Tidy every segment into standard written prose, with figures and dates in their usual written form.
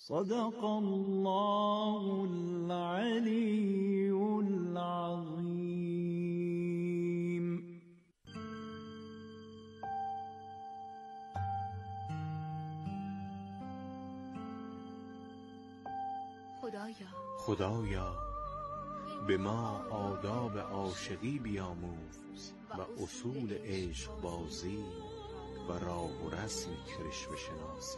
صدق الله العلی العظیم. خدایا به ما آداب عاشقی بیاموز و اصول عشق بازی و راه و رسم کرشمه شناسی.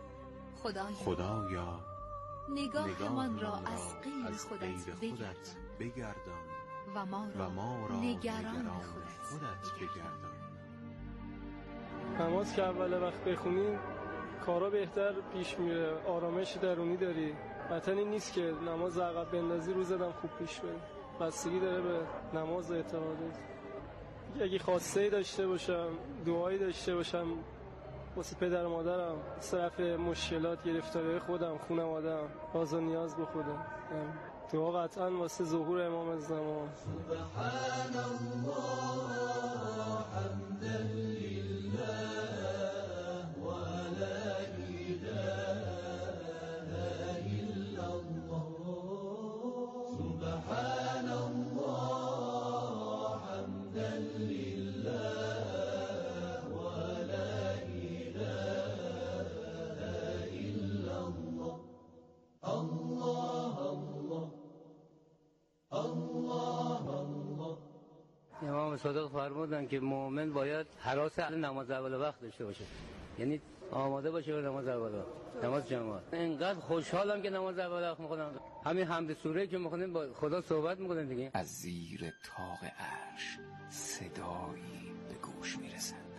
خدایا نگاهمان را از غیر خودت بگردان و ما را نگران خودت بگردان. نماز که اول وقت بخونی کارا بهتر پیش میره، آرامش درونی داری. وطنی نیست که نماز عقب بندازی روزت خوب پیش بره. بستگی داره به نماز و اعتقادات. اگه خواسته داشته باشم، دعایی داشته باشم واسه پدر و مادرم، صرف مشکلات گرفتاری خودم، خانواده‌ام، راز و نیاز به خودم، دعا قطعا واسه ظهور امام زمان. سبحان الله حمدا لله و لا اله الا الله. سبحان الله حمدا لله و لا اله الا الله. الله الله الله. امام صادق فرمودن که مؤمن باید حراس نماز اول وقت داشته باشه، یعنی آماده باشه به نماز اول وقت، نماز جماعت. اینقدر خوشحالم که نماز اول وقت میخونم، همین حمد سوره که میخونیم با خدا صحبت میکنیم دیگه. از زیر طاق عرش صدایی به گوش میرسد.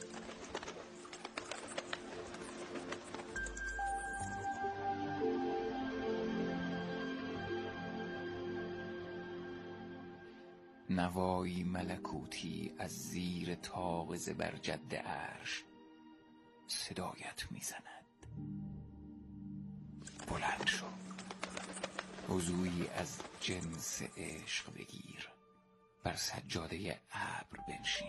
نوایی ملکوتی از زیر طاق زبرجد عرش صدایت میزند. بلند شو، وضویی از جنس عشق بگیر، بر سجاده ابر بنشین.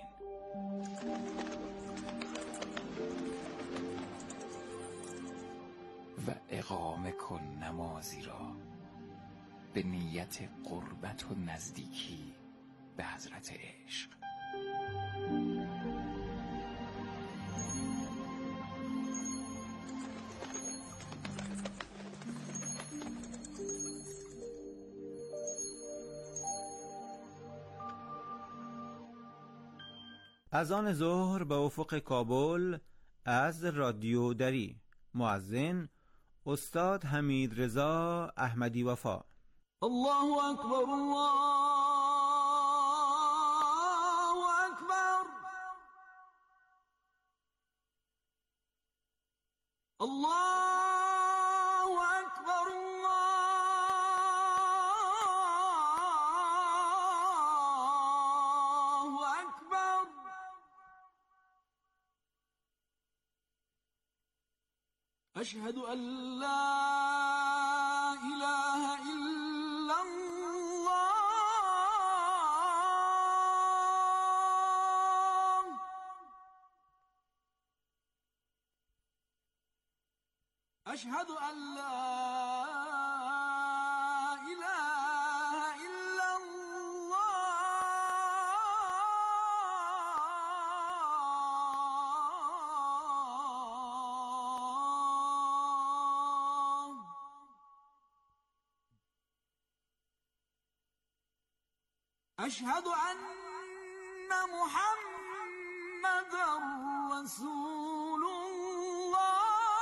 و اقامه کن نمازی را به نیت قربت و نزدیکی به حضرت عشق. اذان ظهر به افق کابل از رادیو دری. مؤذن استاد حمید رضا احمدی وفا. الله اکبر الله اکبر. الله اکبر الله اکبر. اشهد ان لا اله الا الله. اشهد ان لا اله الا الله. اشهد ان محمد رسول الله.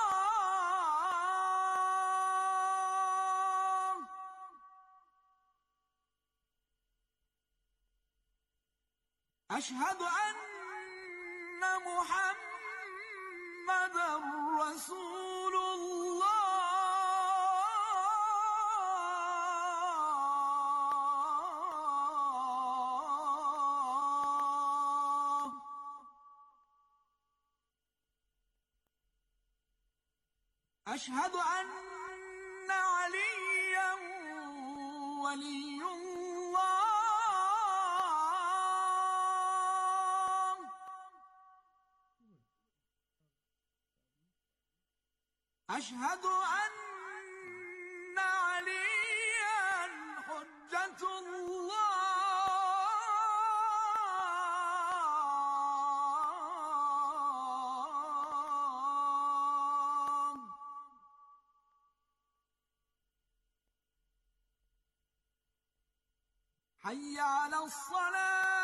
اشهد ان محمد رسول الله. اشهد ان عليا ولي الله. اشهد ان حي على الصلاة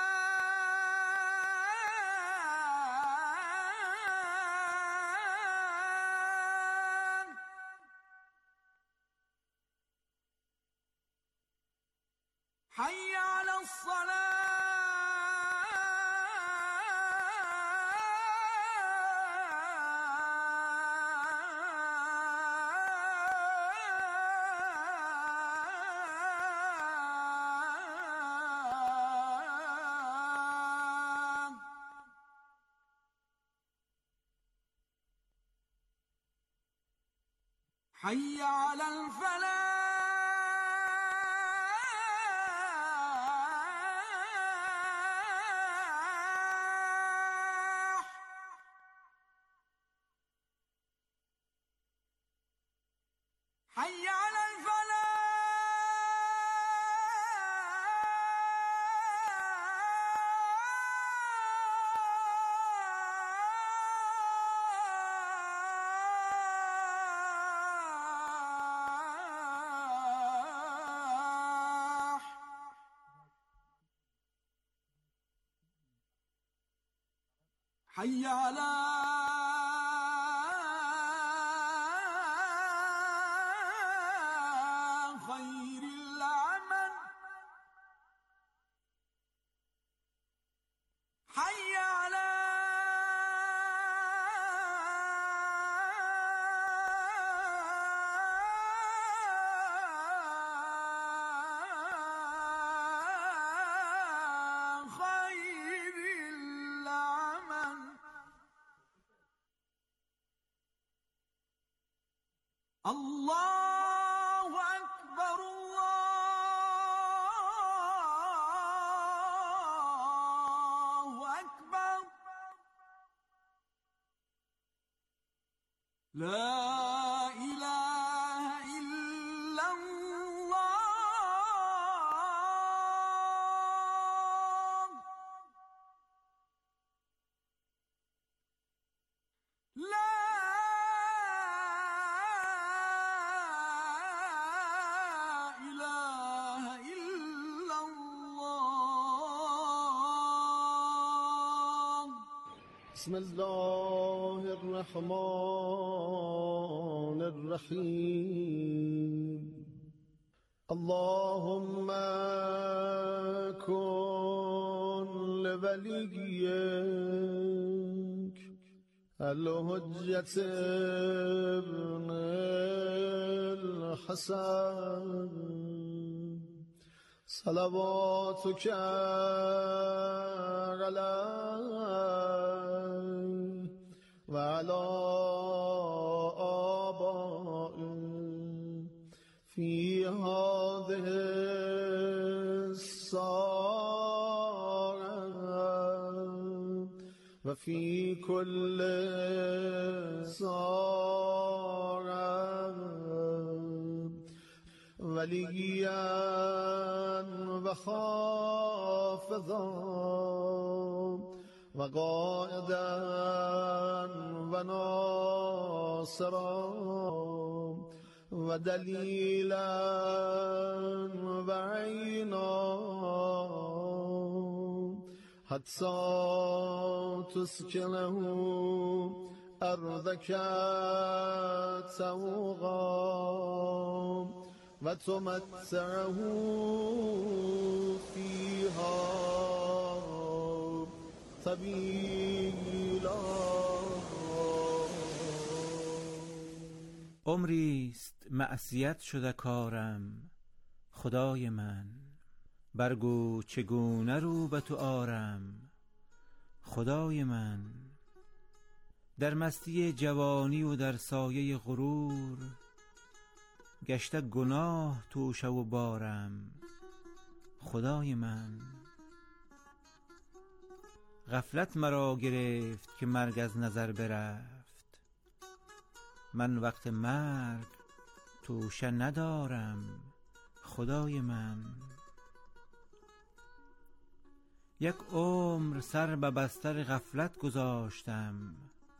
حي على الصلاة حي على الفلاح حي على حي على خير العمل حي على الله أكبر الله أكبر لا إله إلا الله لا بسم الله الرحمن الرحيم اللهم كن لوليك الحجة ابن الحسن صلواتك عليه وعلى آبائه في هذه الساعة وفي كل ساعة وليا وحافظا وقائدا وناصرا ودليلا وعينا حتى تسكنه أرضك سوغا وتمتعه فيها طویلا. عمریست معصیت شده کارم خدای من، برگو چگونه رو به تو آرم خدای من. در مستی جوانی و در سایه غرور، گشته گناه توشه و بارم خدای من. غفلت مرا گرفت که مرگ از نظر برفت، من وقت مرگ توشه ندارم خدای من. یک عمر سر به بستر غفلت گذاشتم،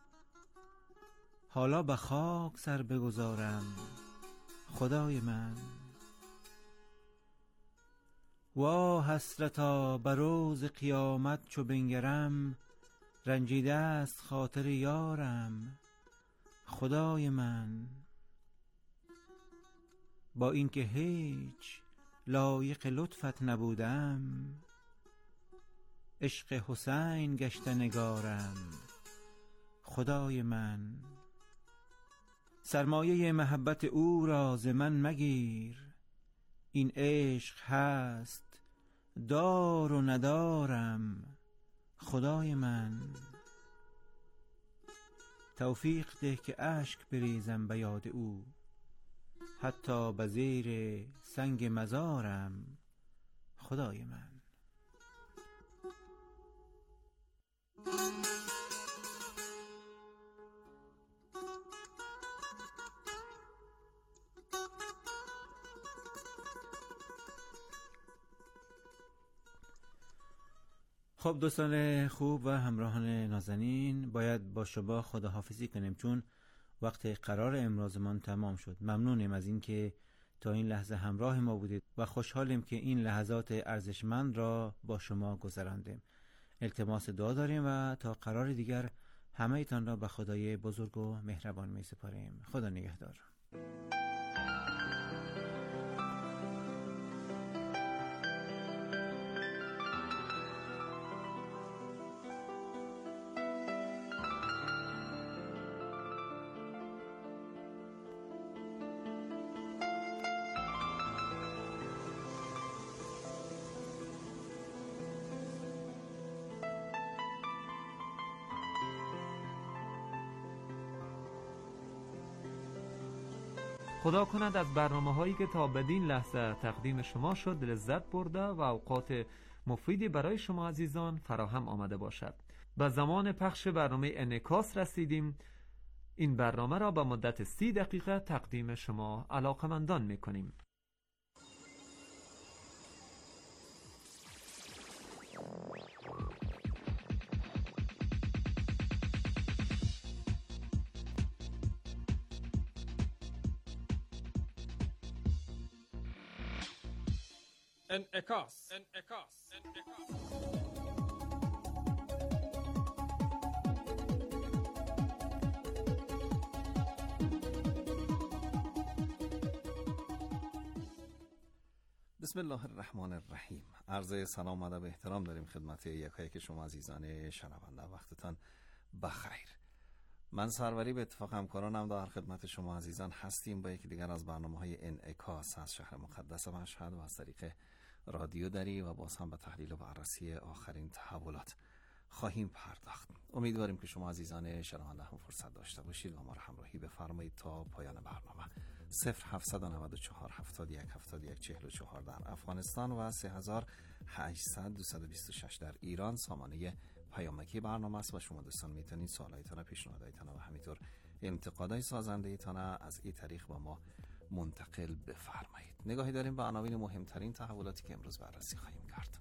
حالا به خاک سر بگذارم خدای من. وا حسرتا بر روز قیامت چو بنگرم، رنجیده است خاطر یارم خدای من. با اینکه هیچ لایق لطفت نبودم، عشق حسین گشته نگارم خدای من. سرمایه محبت او را ز من مگیر، این عشق هست دار و ندارم خدای من. توفیق ده که اشک بریزم به یاد او، حتی به زیر سنگ مزارم خدای من. خب دوستان خوب و همراهان نازنین، باید با شما خداحافظی کنیم چون وقت قرار امروزمان تمام شد. ممنونیم از اینکه تا این لحظه همراه ما بودید و خوشحالیم که این لحظات ارزشمند را با شما گذراندیم. التماس دعا داریم و تا قرار دیگر همه ایتان را به خدای بزرگ و مهربان می سپاریم. خدا نگهدار. خدا کند از برنامه‌هایی که تا بدین لحظه تقدیم شما شد لذت برده و اوقات مفیدی برای شما عزیزان فراهم آمده باشد. به زمان پخش برنامه انعکاس رسیدیم. این برنامه را به مدت 30 دقیقه تقدیم شما علاقمندان می‌کنیم. انعکاس. بسم الله الرحمن الرحیم. عرض سلام و ادب و احترام داریم خدمت یکایک شما عزیزان شنونده. وقتتان بخیر. من سروری به اتفاق همکارانم در خدمت شما عزیزان هستیم با یکی دیگر از برنامه‌های انعکاس از شهر مقدس مشهد و از طریق رادیو دری و باز هم به تحلیل و بررسی آخرین تحولات خواهیم پرداخت. امیدواریم که شما عزیزان شنونده هم فرصت داشته باشید و ما را همراهی بفرمایید تا پایان برنامه. 0794 71 71 44 در افغانستان و 3800 226 در ایران سامانه پیامکی برنامه است و شما دوستان میتونید سوالایتان، پیشنهادایتان و همینطور انتقادهای سازنده ایتان از این طریق با ما منتقل بفرمایید. نگاهی داریم به عناوین مهمترین تحولاتی که امروز بررسی خواهیم کرد.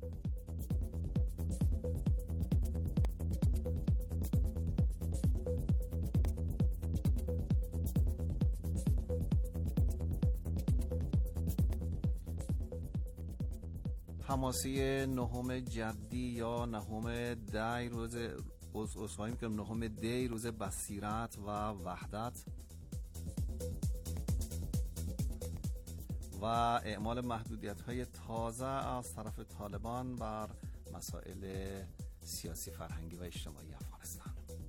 حماسی نهم جدی یا نهم دی روز بصیرت و وحدت و اعمال محدودیت‌های تازه از طرف طالبان بر مسائل سیاسی، فرهنگی و اجتماعی افغانستان.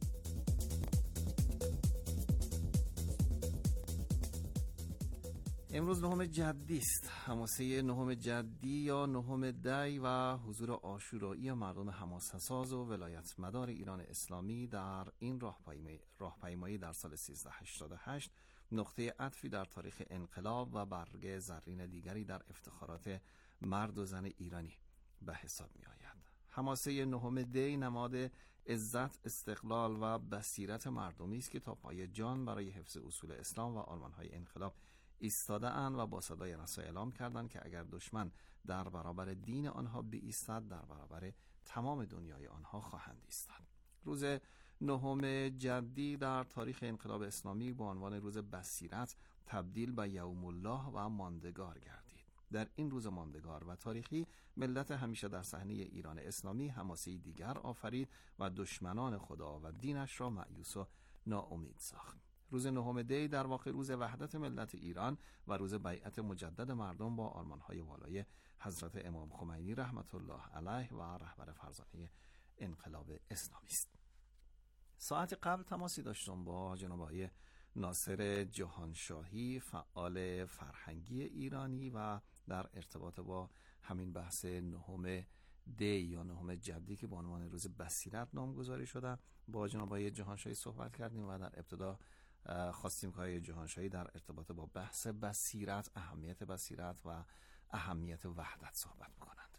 امروز نهم جدی است. حماسه نهم جدی یا نهم دی و حضور عاشورایی مردم حماسه‌ساز و ولایت مدار ایران اسلامی در این راهپیمایی در سال 1388 نقطه عطفی در تاریخ انقلاب و برگ زرین دیگری در افتخارات مرد و زن ایرانی به حساب می آید. حماسه نهم دی نماد عزت، استقلال و بصیرت مردمی است که تا پای جان برای حفظ اصول اسلام و آرمان‌های انقلاب ایستاده اند و با صدای رسا اعلام کردند که اگر دشمن در برابر دین آنها بایستد، در برابر تمام دنیای آنها خواهند ایستاد. روز نهم جدی در تاریخ انقلاب اسلامی با عنوان روز بصیرت تبدیل به یوم الله و ماندگار گردید. در این روز ماندگار و تاریخی ملت همیشه در صحنه ایران اسلامی حماسه‌ای دیگر آفرید و دشمنان خدا و دینش را مایوس و ناامید ساخت. روز 9 دی در واقع روز وحدت ملت ایران و روز بیعت مجدد مردم با آرمان‌های والای حضرت امام خمینی رحمت الله علیه و رهبر فرزانه انقلاب اسلامی است. ساعت قبل تماسی داشتم با جناب آقای ناصر جهانشاهی، فعال فرهنگی ایرانی و در ارتباط با همین بحث 9 دی یا 9 جدی که به عنوان روز بصیرت نامگذاری شده با جناب آقای جهانشاهی صحبت کردیم و در ابتدا خواستیم که آقای جهانشاهی در ارتباط با بحث بصیرت، اهمیت بصیرت و اهمیت وحدت صحبت کنند.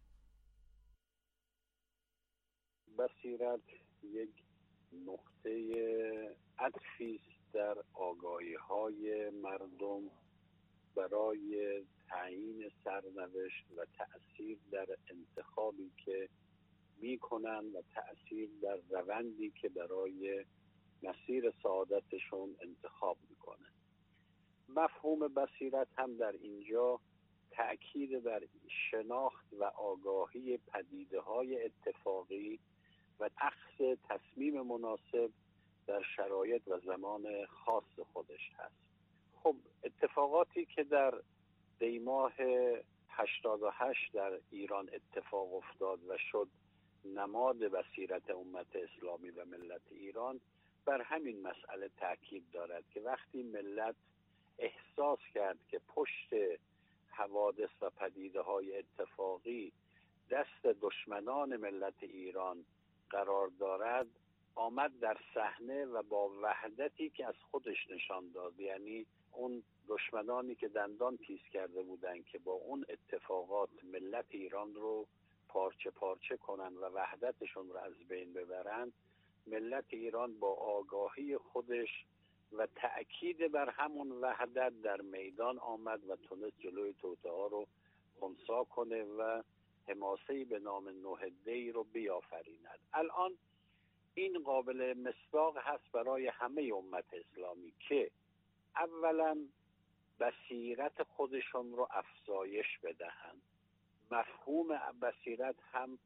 بصیرت یک نقطه عطفی است در آگاهی‌های مردم برای تعیین سرنوشت و تأثیر در انتخابی که می‌کنند و تأثیر در روندی که برای مسیر سعادتشون انتخاب می‌کنند. مفهوم بصیرت هم در اینجا تأکید بر شناخت و آگاهی پدیده‌های اتفاقی و اخذ تصمیم مناسب در شرایط و زمان خاص خودش هست. خب اتفاقاتی که در دیماه 88 در ایران اتفاق افتاد و شد نماد بصیرت امت اسلامی و ملت ایران بر همین مسئله تاکید دارد که وقتی ملت احساس کرد که پشت حوادث و پدیده‌های اتفاقی دست دشمنان ملت ایران قرار دارد، آمد در صحنه و با وحدتی که از خودش نشان داد، یعنی اون دشمنانی که دندان تیز کرده بودند که با اون اتفاقات ملت ایران رو پارچه پارچه کنن و وحدتشون رو از بین ببرن، ملت ایران با آگاهی خودش و تأکید بر همون وحدت در میدان آمد و تونست جلوی توطئه‌ها رو خنثی کنه و حماسه‌ای به نام 9 دی رو بیافریند. الان این قابل مصداق هست برای همه امت اسلامی که اولا بصیرت خودشون رو افزایش بدهند. مفهوم بصیرت هم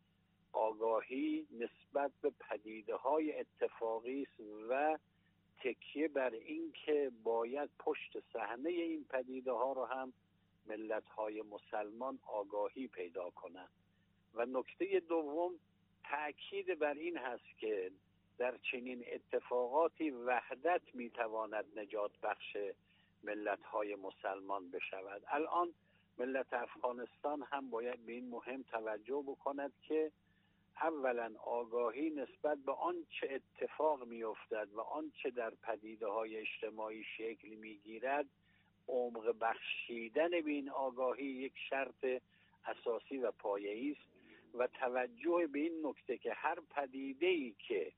آگاهی نسبت به پدیده‌های اتفاقی است و تکیه بر این که باید پشت صحنه این پدیده‌ها رو هم ملت‌های مسلمان آگاهی پیدا کنند. و نکته دوم تأکید بر این هست که در چنین اتفاقاتی وحدت میتواند نجات بخش ملت‌های مسلمان بشود. الان ملت افغانستان هم باید به این مهم توجه بکند که اولا آگاهی نسبت به آنچه اتفاق میافتد و آنچه در پدیده‌های اجتماعی شکل میگیرد، عمق بخشیدن به این آگاهی یک شرط اساسی و پایه‌ای است و توجه به این نکته که هر پدیده‌ای که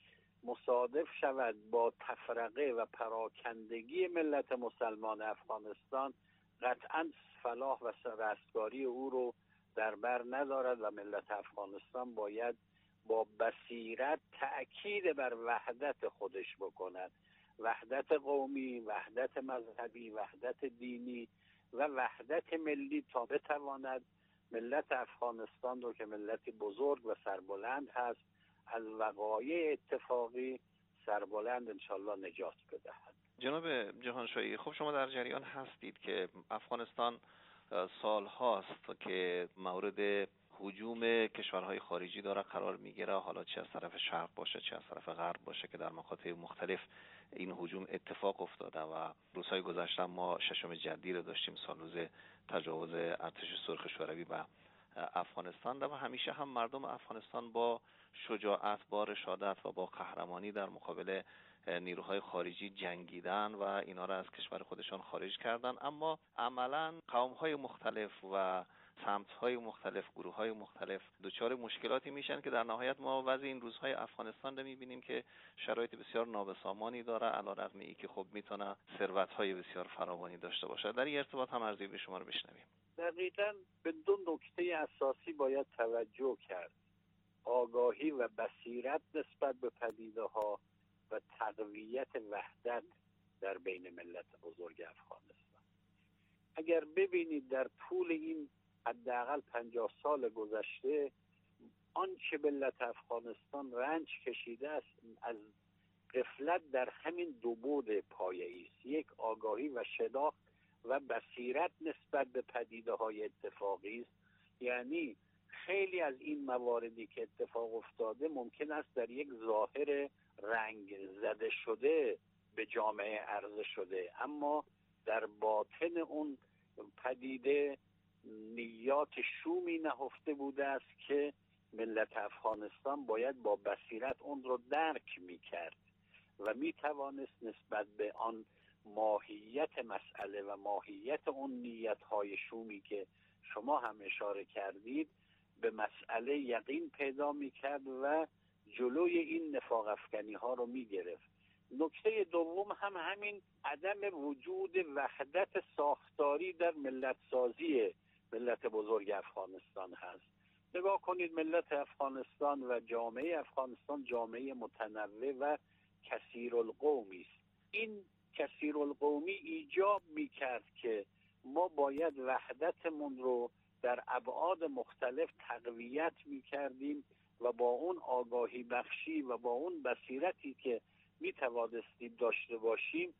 مصادف شود با تفرقه و پراکندگی ملت مسلمان افغانستان قطعاً فلاح و رستگاری او رو در بر ندارد و ملت افغانستان باید با بصیرت تأکید بر وحدت خودش بکند، وحدت قومی، وحدت مذهبی، وحدت دینی و وحدت ملی، تا بتواند ملت افغانستان رو که ملتی بزرگ و سربلند هست از وقایع اتفاقی سربلند انشالله نجات بدهد. جناب جهانشاهی، خب شما در جریان هستید که افغانستان سال هاست که مورد هجوم کشورهای خارجی داره قرار میگیره، حالا چه از طرف شرق باشه چه از طرف غرب باشه که در مقاطع مختلف این هجوم اتفاق افتاده و روزهای گذشته ما 6 جدی رو داشتیم، سال روز تجاوز ارتش سرخ شوروی به افغانستان و همیشه هم مردم افغانستان با شجاعت، با رشادت و با قهرمانی در مقابل نیروهای خارجی جنگیدن و اینا را از کشور خودشان خارج کردن، اما عملاً قوم‌های مختلف و سمت‌های مختلف، گروه‌های مختلف دچار مشکلاتی میشن که در نهایت ما وضع این روزهای افغانستان رو می‌بینیم که شرایط بسیار نابسامانی داره، علی‌رغم اینکه خب میتونه ثروت‌های بسیار فراوانی داشته باشه. در این ارتباط هم ارزیابی شما رو بشنویم. دقیقاً به دو نکته اساسی باید توجه کرد: آگاهی و بصیرت نسبت به پدیده‌ها و تقویت وحدت در بین ملت بزرگ افغانستان. اگر ببینید در طول این حداقل 50 سال گذشته آنچه ملت افغانستان رنج کشیده است از غفلت در همین دو بعد پایه‌ای است. یک، آگاهی و شناخت و بصیرت نسبت به پدیده‌های اتفاقی است. یعنی خیلی از این مواردی که اتفاق افتاده ممکن است در یک ظاهر رنگ زده شده به جامعه عرضه شده، اما در باطن اون پدیده نیات شومی نهفته بوده است که ملت افغانستان باید با بصیرت اون رو درک می‌کرد و می‌توانست نسبت به آن ماهیت مسئله و ماهیت اون نیت‌های شومی که شما هم اشاره کردید به مسئله یقین پیدا می‌کرد و جلوی این نفاق افکنی‌ها رو می‌گرفت. نکته دوم هم همین عدم وجود وحدت ساختاری در ملت سازی ملت بزرگ افغانستان هست. نگاه کنید ملت افغانستان و جامعه افغانستان جامعه متنوع و کثیرالقومی است. این کثیرالقومی ایجاب می‌کرد که ما باید وحدتمون رو در ابعاد مختلف تقویت می‌کردیم و با اون آگاهی بخشی و با اون بصیرتی که می‌توانستیم داشته باشیم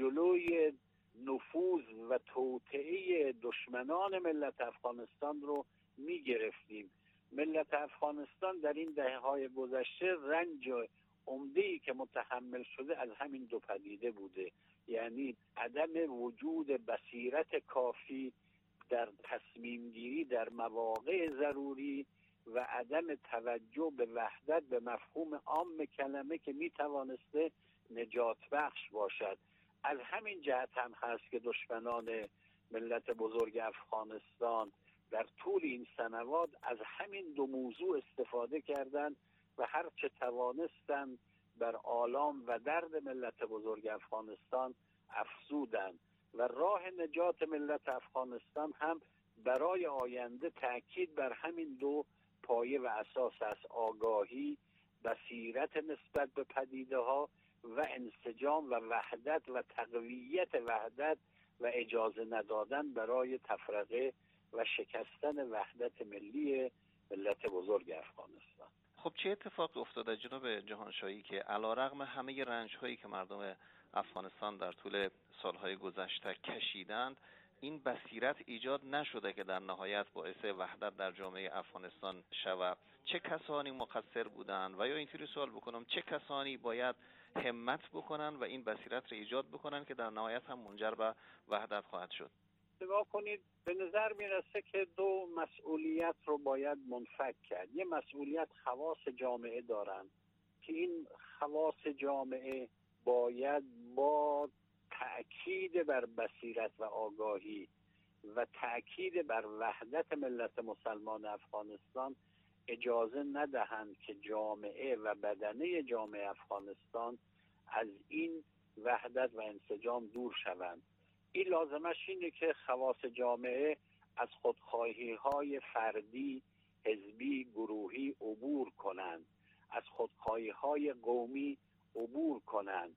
جلوی نفوذ و توطئه دشمنان ملت افغانستان رو می‌گرفتیم. ملت افغانستان در این دهه‌های گذشته رنج عمده‌ای که متحمل شده از همین دو پدیده بوده، یعنی عدم وجود بصیرت کافی در تصمیم گیری در مواقع ضروری و عدم توجه به وحدت به مفهوم عام کلمه که میتوانسته نجات بخش باشد. از همین جهت هم هست که دشمنان ملت بزرگ افغانستان در طول این سنوات از همین دو موضوع استفاده کردند و هر چه توانستند بر آلام و درد ملت بزرگ افغانستان افزودند و راه نجات ملت افغانستان هم برای آینده تأکید بر همین دو پایه و اساس است: آگاهی، بصیرت نسبت به پدیده ها و انسجام و وحدت و تقویت وحدت و اجازه ندادن برای تفرقه و شکستن وحدت ملی ملت بزرگ افغانستان. خب چه اتفاقی افتاده جناب جهانشاهی که علیرغم همه رنج‌هایی که مردم افغانستان در طول سالهای گذشته کشیدند این بصیرت ایجاد نشده که در نهایت باعث وحدت در جامعه افغانستان شود؟ چه کسانی مقصر بودند و یا اینطوری سوال بکنم چه کسانی باید همت بکنن و این بصیرت را ایجاد بکنن که در نهایت هم منجر به وحدت خواهد شد؟ نگاه کنید، به نظر میرسه که دو مسئولیت رو باید منفک کرد. یه مسئولیت خواص جامعه دارن که این خواص جامعه باید با تأکید بر بصیرت و آگاهی و تأکید بر وحدت ملت مسلمان افغانستان اجازه ندهند که جامعه و بدنه جامعه افغانستان از این وحدت و انسجام دور شوند. این لازمش اینه که خواص جامعه از خودخواهی‌های فردی، حزبی، گروهی عبور کنند، از خودخواهی‌های قومی عبور کنند،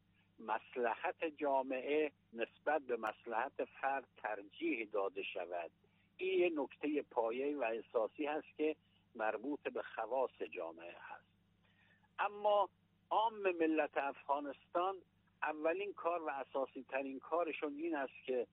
مصلحت جامعه نسبت به مصلحت فرد ترجیح داده شود. این یه نکته پایه‌ای و اساسی هست که مربوط به خواص جامعه هست. اما عام ملت افغانستان اولین کار و اساسی ترین کارشون این است که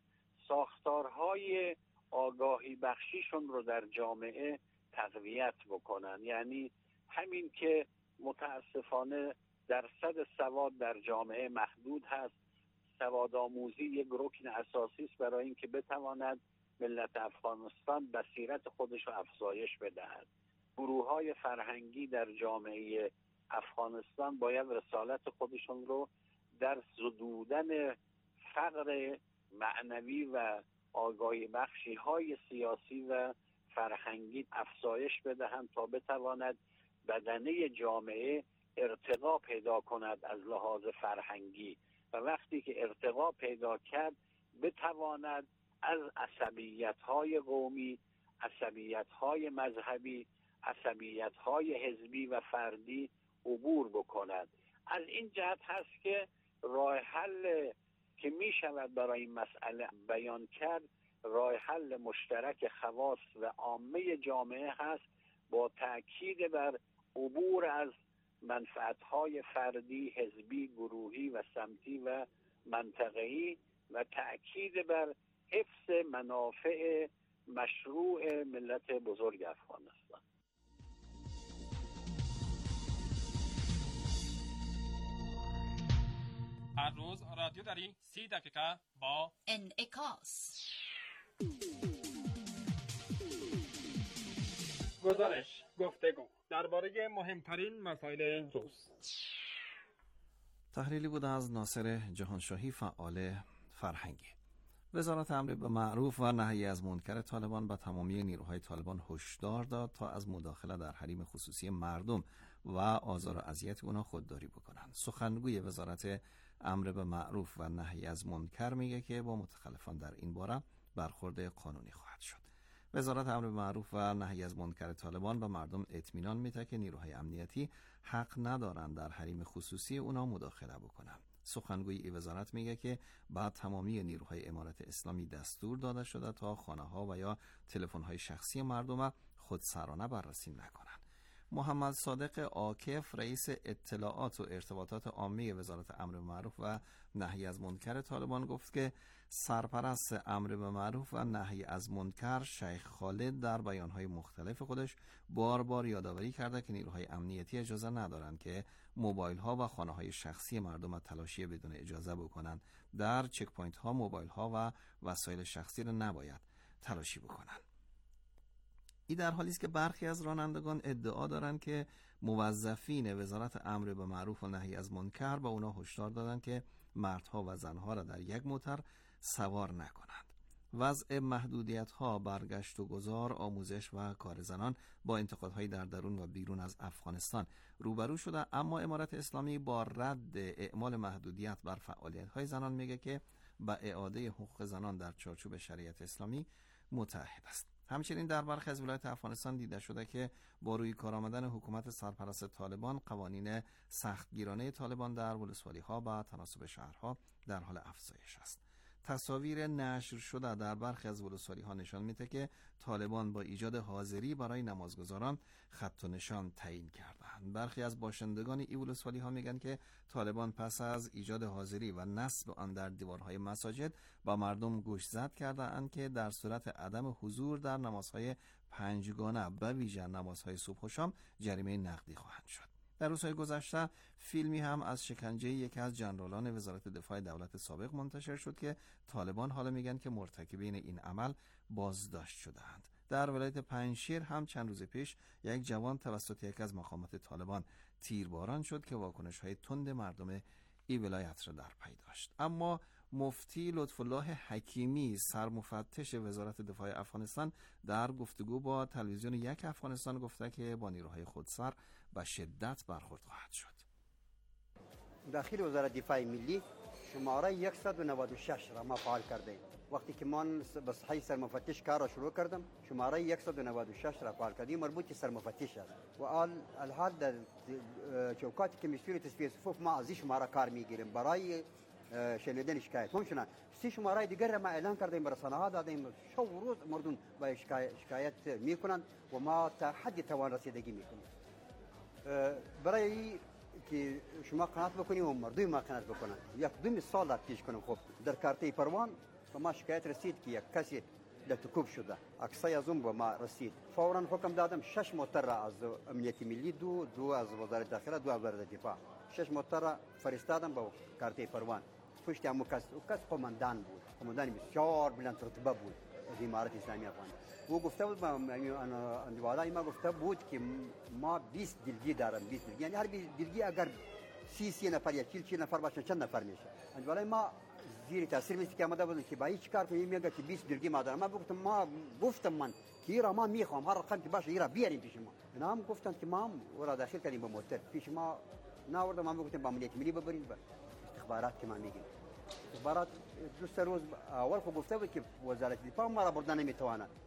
ساختارهای آگاهی بخشیشون رو در جامعه تقویت بکنن. یعنی همین که متاسفانه درصد سواد در جامعه محدود هست، سواد آموزی یک رکن اساسی است برای اینکه بتواند ملت افغانستان بصیرت خودش رو افزایش بدهد. گروه‌های فرهنگی در جامعه افغانستان باید رسالت خودشون رو در زدودن فقر معنوی و آگاهی بخشی های سیاسی و فرهنگی افزایش بدهند تا بتواند بدنه جامعه ارتقا پیدا کند از لحاظ فرهنگی و وقتی که ارتقا پیدا کرد بتواند از عصبیت‌های قومی، عصبیت‌های مذهبی، عصبیت‌های حزبی و فردی عبور بکند. از این جهت هست که راه حل که می شود برای این مسئله بیان کرد راه حل مشترک خواص و عامه جامعه هست، با تأکید بر عبور از منفعت‌های فردی، حزبی، گروهی و سمتی و منطقه‌ای و تأکید بر حفظ منافع مشروع ملت بزرگ افغانستان. هر روز رادیو داری 30 دقیقه با انعکاس. گزارش، گفتگو درباره مهمترین مسائل روز. تحلیلی بود از ناصر جهانشاهی، فعال فرهنگی. وزارت امر بالمعروف و نهی از منکر طالبان به تمامی نیروهای طالبان هشدار داد تا از مداخله در حریم خصوصی مردم و آزار و اذیت اونها خودداری بکنند. سخنگوی وزارت امر بالمعروف و نهی از منکر میگه که با متخلفان در این باره برخورد قانونی خواهد شد. وزارت امر بالمعروف و نهی از منکر طالبان به مردم اطمینان میده که نیروهای امنیتی حق ندارند در حریم خصوصی اونا مداخله بکنند. سخنگوی این وزارت میگه که بعد تمامی نیروهای امارت اسلامی دستور داده شده تا خانه‌ها و یا تلفن‌های شخصی مردم خودسرانه بررسی نکنند. محمد صادق عاکف، رئیس اطلاعات و ارتباطات عامه وزارت امر بالمعروف و نهی از منکر طالبان گفت که سرپرست امر بالمعروف و نهی از منکر شیخ خالد در بیانهای مختلف خودش بار بار یادآوری کرده که نیروهای امنیتی اجازه ندارند که موبایل ها و خانه های شخصی مردم تلاشی بدون اجازه بکنند. در چک پوینت ها موبایل ها و وسایل شخصی را نباید تلاشی بکنند. این در حالی است که برخی از رانندگان ادعا دارند که موظفین وزارت امر بالمعروف و نهی از منکر به اونا هشدار دادند که مردها و زنها را در یک موتر سوار نکنند. وضع محدودیت‌ها، برگشت و گذار، آموزش و کار زنان با انتقادهای در درون و بیرون از افغانستان روبرو شده، اما امارت اسلامی با رد اعمال محدودیت بر فعالیت‌های زنان میگه که با اعاده حقوق زنان در چارچوب شریعت اسلامی متعهد است. همچنین در برخی از ولایات افغانستان دیده شده که با روی کار آمدن حکومت سرپرست طالبان، قوانین سختگیرانه طالبان در ولسوالی‌ها و تناسب شهرها در حال افزایش است. تصاویر نشر شده در برخی از ولسوالی‌ها نشان میده که طالبان با ایجاد حاضری برای نمازگزاران خط و نشان تعیین کردند. برخی از باشندگان این ولسوالی‌ها میگن که طالبان پس از ایجاد حاضری و نصب آن در دیوارهای مساجد با مردم گوشزد کردند که در صورت عدم حضور در نمازهای پنجگانه به ویژه نمازهای صبح و شام جریمه نقدی خواهند شد. در روزهای گذشته فیلمی هم از شکنجه یکی از جنرالان وزارت دفاع دولت سابق منتشر شد که طالبان حالا میگن که مرتکبین این عمل بازداشت شده‌اند. در ولایت پنجشیر هم چند روز پیش یک جوان توسط یکی از مقامات طالبان تیرباران شد که واکنش‌های تند مردم این ولایت را در پی داشت. اما مفتی لطف الله حکیمی، سرمفتش وزارت دفاع افغانستان، در گفتگو با تلویزیون یک افغانستان گفته که با نیروهای خودسر به شدت برخورد خواهد شد. داخل وزارت دفاع ملی شماره 196 را ما فعال کردیم. وقتی که من به صحیح سرمفتش کار را شروع کردم، شماره 196 را فعال کردیم، مربوط به سرمفتش است و الحال در چوکات کمیسیون تصفیه صفوف ما از این شماره کار میگیریم برای شنیدن شکایت. همچنین 3 شماره دیگر را ما اعلان کردیم، به رسانه‌ها دادیم، شب و روز مردم با شکایت میکنند و ما تا حد توان رسیدگی میکنیم برای که شما قناعت بکنیم و مردم ما قناعت بکنند. یک دو مثال را پیش کنم. خب در کارته پروان به ما شکایت رسید که یک کسی لتکوب شده، عکسای از اون به ما رسید. فوراً حکم دادم 6 موتر را از امنیت ملی، دو از وزارت داخله، دو از وزارت دفاع، 6 موتر را فرستادم به کارته پروان. پشت هم کس قماندان بود، قماندان بسیار بلند رتبه بود از امارت اسلامی افغان. او گفته بود اندوالای ما گفته بود که ما 20 دلگی دارم، 20 دلگی، یعنی هر دلگی اگر 30 نفر یا 40 نفر باشه چند نفر میشه. اندوالای ما زیر تاثیر میشه که آمده بودن که با هیچ کار کنیم، میگه که 20 دلگی ما دارم. ما گفتم من که ایرا ما میخوام هر رقم که باشه ایرا بیاریم پیش ما. اینا هم گفتن که ما ورا داخل کردیم به موتر پیش ما ناوردم. ما گفتم با امنیت ملی ببرین، با استخبارات که ما میگیم. استخبارات 2 روز اول خو گفته بود که وزارت دفاع ما را بردن نمیتواند.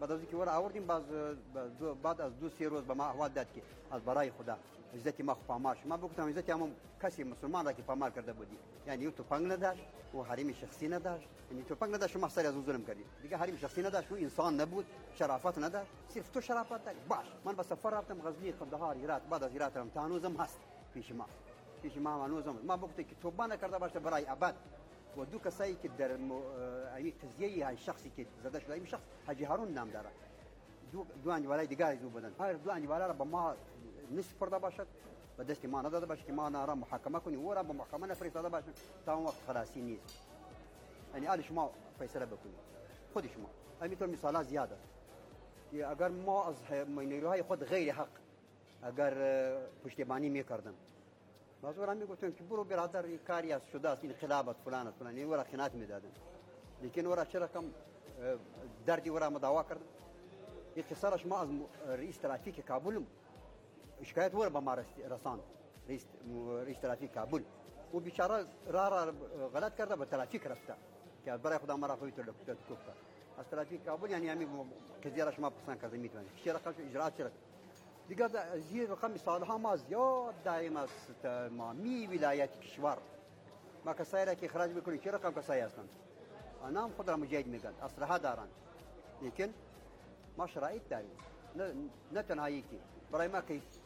بعد از اینکه ور آوردیم بعد از 2-3 روز به ما احوال داد که از برای خدا عزت ما پامال شد. من گفتم عزت همون کسی مسلمان را که پامال کرده بودی، یعنی او توپنگ نداشت و حریم شخصی نداشت، یعنی توپنگ نداشت شما سر از او ظلم کردی دیگه، حریم شخصی نداشت و انسان نبود، شرافت نداشت، صرف تو شرافت داری. باش من به سفر رفتم غزنی، قندهار، هرات، بعد از هرات رفتم هنوزم هست پیش ما هنوزم. ما گفتم که توبه نکرده باشه برای ابد. و دو کسایی که در این قضیه های شخصی که زده شده این شخص حاجی هارون نام داره، دو انجوالای دیگر از او بودن. هر دو انجوالا را به ما نسپرده باشد، به دست ما نداده باشه که ما را محاکمه کنیم و را به محکمه نفرستاده باشه تا اون وقت خلاصی نیست. یعنی آل شما فیصله بکنید خود شما. همینطور مثالا زیاده که اگر ما از نیروهای خود غیر حق اگر پشتیبانی میکردم، باز ورا میگفتم که برو برادر این کاری از شده است، انقلابات فلان است فلان، این ورا خیانت میدادن. لیکن ورا چه رقم دردی ورا مداوا کردم. این قصه ما از رئیس ترافیک کابل شکایت ورا به ما رساند، رئیس ترافیک کابل. و بیچاره را غلط کرده به ترافیک رفته که برای خدا مرا خودت رو کوب کرد از ترافیک کابل. یعنی همین قضیه را شما پسند کرده میتونید چه رقم اجرات چه دیگه. از این رقم سالها ما زیاد دائم از تمامی ولایت کشور ما کسایی را که اخراج میکنیم چه رقم کسایی هستند، آنها هم خود را مجاهد میگن، اسلحه دارند، لیکن ما شرایط داریم. نه تنها یکی برای ما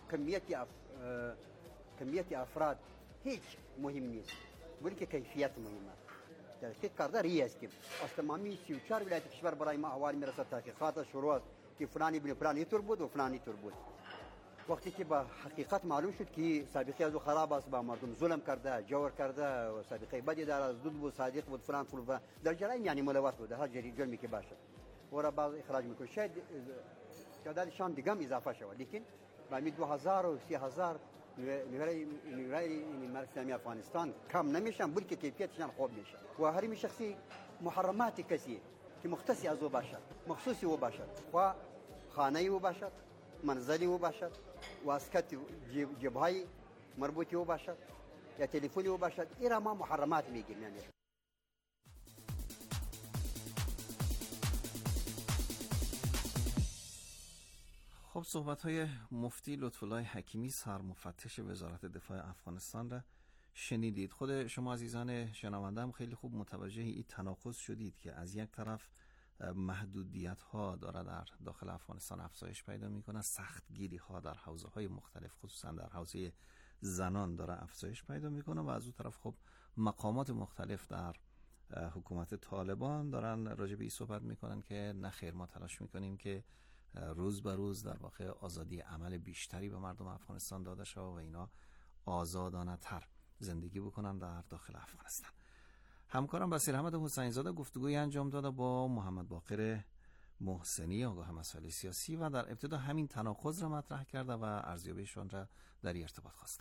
کمیت افراد هیچ مهم نیست، بلکه کیفیت مهمه. در حقیقت کارداری هستیم. از تمامی 34 ولایت کشور برای ما احوال میرسد، تحقیقات شروع است که فلانی بن فلانی اینطور بود و فلانی اینطور بود. وقتی که با حقیقت معلوم شد که سابقه از او خراب است، با مردم ظلم کرده، جور کرده و سابقه بدی داره، زود بود، صادق بود، فلان در جرایم یعنی ملوث بود، هر جرمی که باشه و را باز اخراج میکنه. شاید تعدادشان دیگه هم اضافه شود، لیکن با 2000 و 3000 نیروهای اسلامی افغانستان کم نمیشن، بلکه کیفیتشان خوب میشه. و حریم شخصی محرمات کسی که مختص از او باشد، مخصوصی او باشد، و خانه او باشد، منزلی او باشد، واسکت جبهه مربوطی او باشد یا تلفنی او باشد، این ما محرمات میگیم. یعنی خب صحبت‌های مفتی لطف‌الله حکیمی سرمفتش وزارت دفاع افغانستان را شنیدید. خود شما عزیزان شنونده هم خیلی خوب متوجه این تناقض شدید که از یک طرف محدودیت‌ها داره در داخل افغانستان افزایش پیدا می‌کنه، سختگیری‌ها در حوزه‌های مختلف خصوصا در حوزه زنان داره افزایش پیدا می‌کنه و از اون طرف خب مقامات مختلف در حکومت طالبان دارن راجع به این صحبت می‌کنن که نه خیر، ما تلاش می‌کنیم که روز به روز در واقع آزادی عمل بیشتری به مردم افغانستان داده شود و اینا آزادانه تر زندگی بکنن در داخل افغانستان. همکارم بصیر احمد حسین زاده گفتگوی انجام داده با محمد باقر محسنی آگاه مسائل سیاسی و در ابتدا همین تناقض را مطرح کرده و ارزیابیشان را در ارتباط خواسته.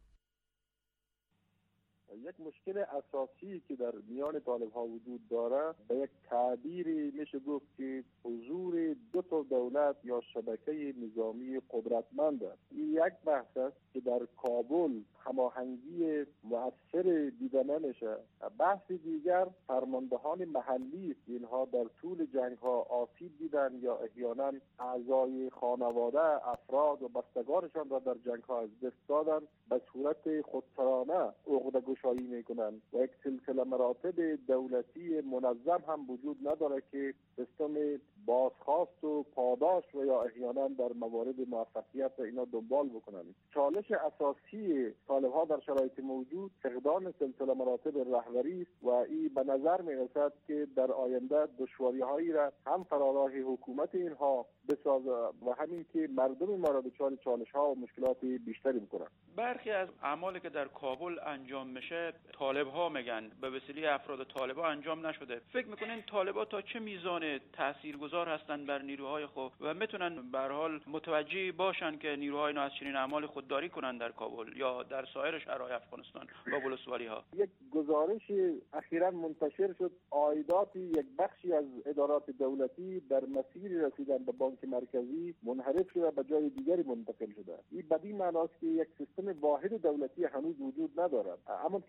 یک مشکل اساسی که در میان طالب‌ها وجود داره به یک تعبیری میشه گفت که حضور دو تا دولت یا شبکه نظامی قدرتمند است. این یک بحث است که در کابل هماهنگی مؤثر دیده نمیشه. بحث دیگر فرماندهان محلی است. اینها در طول جنگ‌ها آسیب دیدن یا احیانا اعضای خانواده، افراد و بستگانشان را در جنگ‌ها از دست دادن، به صورت خودسرانه عقده‌گشایی میکنن و یک سلسله مراتب دولتی منظم هم وجود نداره که سیستم بازخواست و پاداش و یا احیانا در موارد موفقیت اینا دنبال بکنن. چالش اساسی طالب‌ها در شرایط موجود فقدان سلسله مراتب رهبری است و این به نظر میرسد که در آینده دشواری‌هایی را هم فراراه حکومت اینها بسازه و همین که مردم ما را دچار چالش‌ها و مشکلات بیشتری بکنن. برخی از اعمالی که در کابل انجام میشه طالب‌ها میگن به وسیله افراد طالب‌ها انجام نشده. فکر میکنین طالب‌ها تا چه میزان تاثیرگذار هستند بر نیروهای خود و میتونن به هر حال متوجه باشن که نیروهای اینا از چنین اعمال خودداری کنن در کابل یا در سایر شهرهای افغانستان با ولسوالی‌ها؟ یک گزارش اخیراً منتشر شد، عایدات یک بخشی از ادارات دولتی در مسیر رسیدن به بانک مرکزی منحرف شده به جای دیگری منتقل شده. این بدین معناست که یک سیستم واحد دولتی هنوز وجود ندارد. همونطور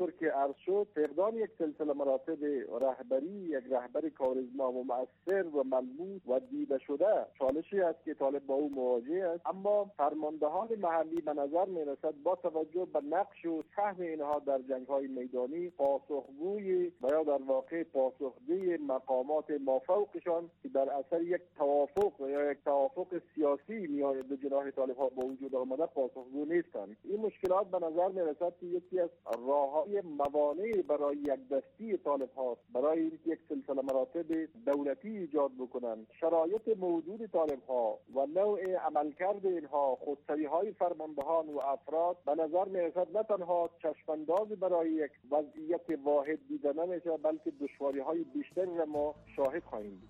همونطور که عرض شد فقدان یک سلسله مراتب رهبری، یک رهبر کاریزما و مؤثر و ملموس و دیده شده چالشی است که طالب با او مواجه است. اما فرماندهان محلی به نظر می‌رسد با توجه به نقش و سهم اینها در جنگ‌های میدانی پاسخگوی و یا در واقع پاسخگوی مقامات مافوقشان که در اثر یک توافق یا یک توافق سیاسی میان دو جناح طالب‌ها با وجود آمده پاسخگو نیستند. این مشکلات به نظر می‌رسد که یکی از راه‌های موانع برای یک دستی طالب‌ها برای اینکه یک سلسله مراتب دولتی ایجاد بکنند، شرایط موجود طالب‌ها و نوع عملکرد اینها، خودسری‌های فرماندهان و افراد به نظر می‌رسد نه تنها چشم‌اندازی برای یک وضعیت واحد دیده نمیشه، بلکه دشواری‌های بیشتری را ما شاهد خواهیم بود.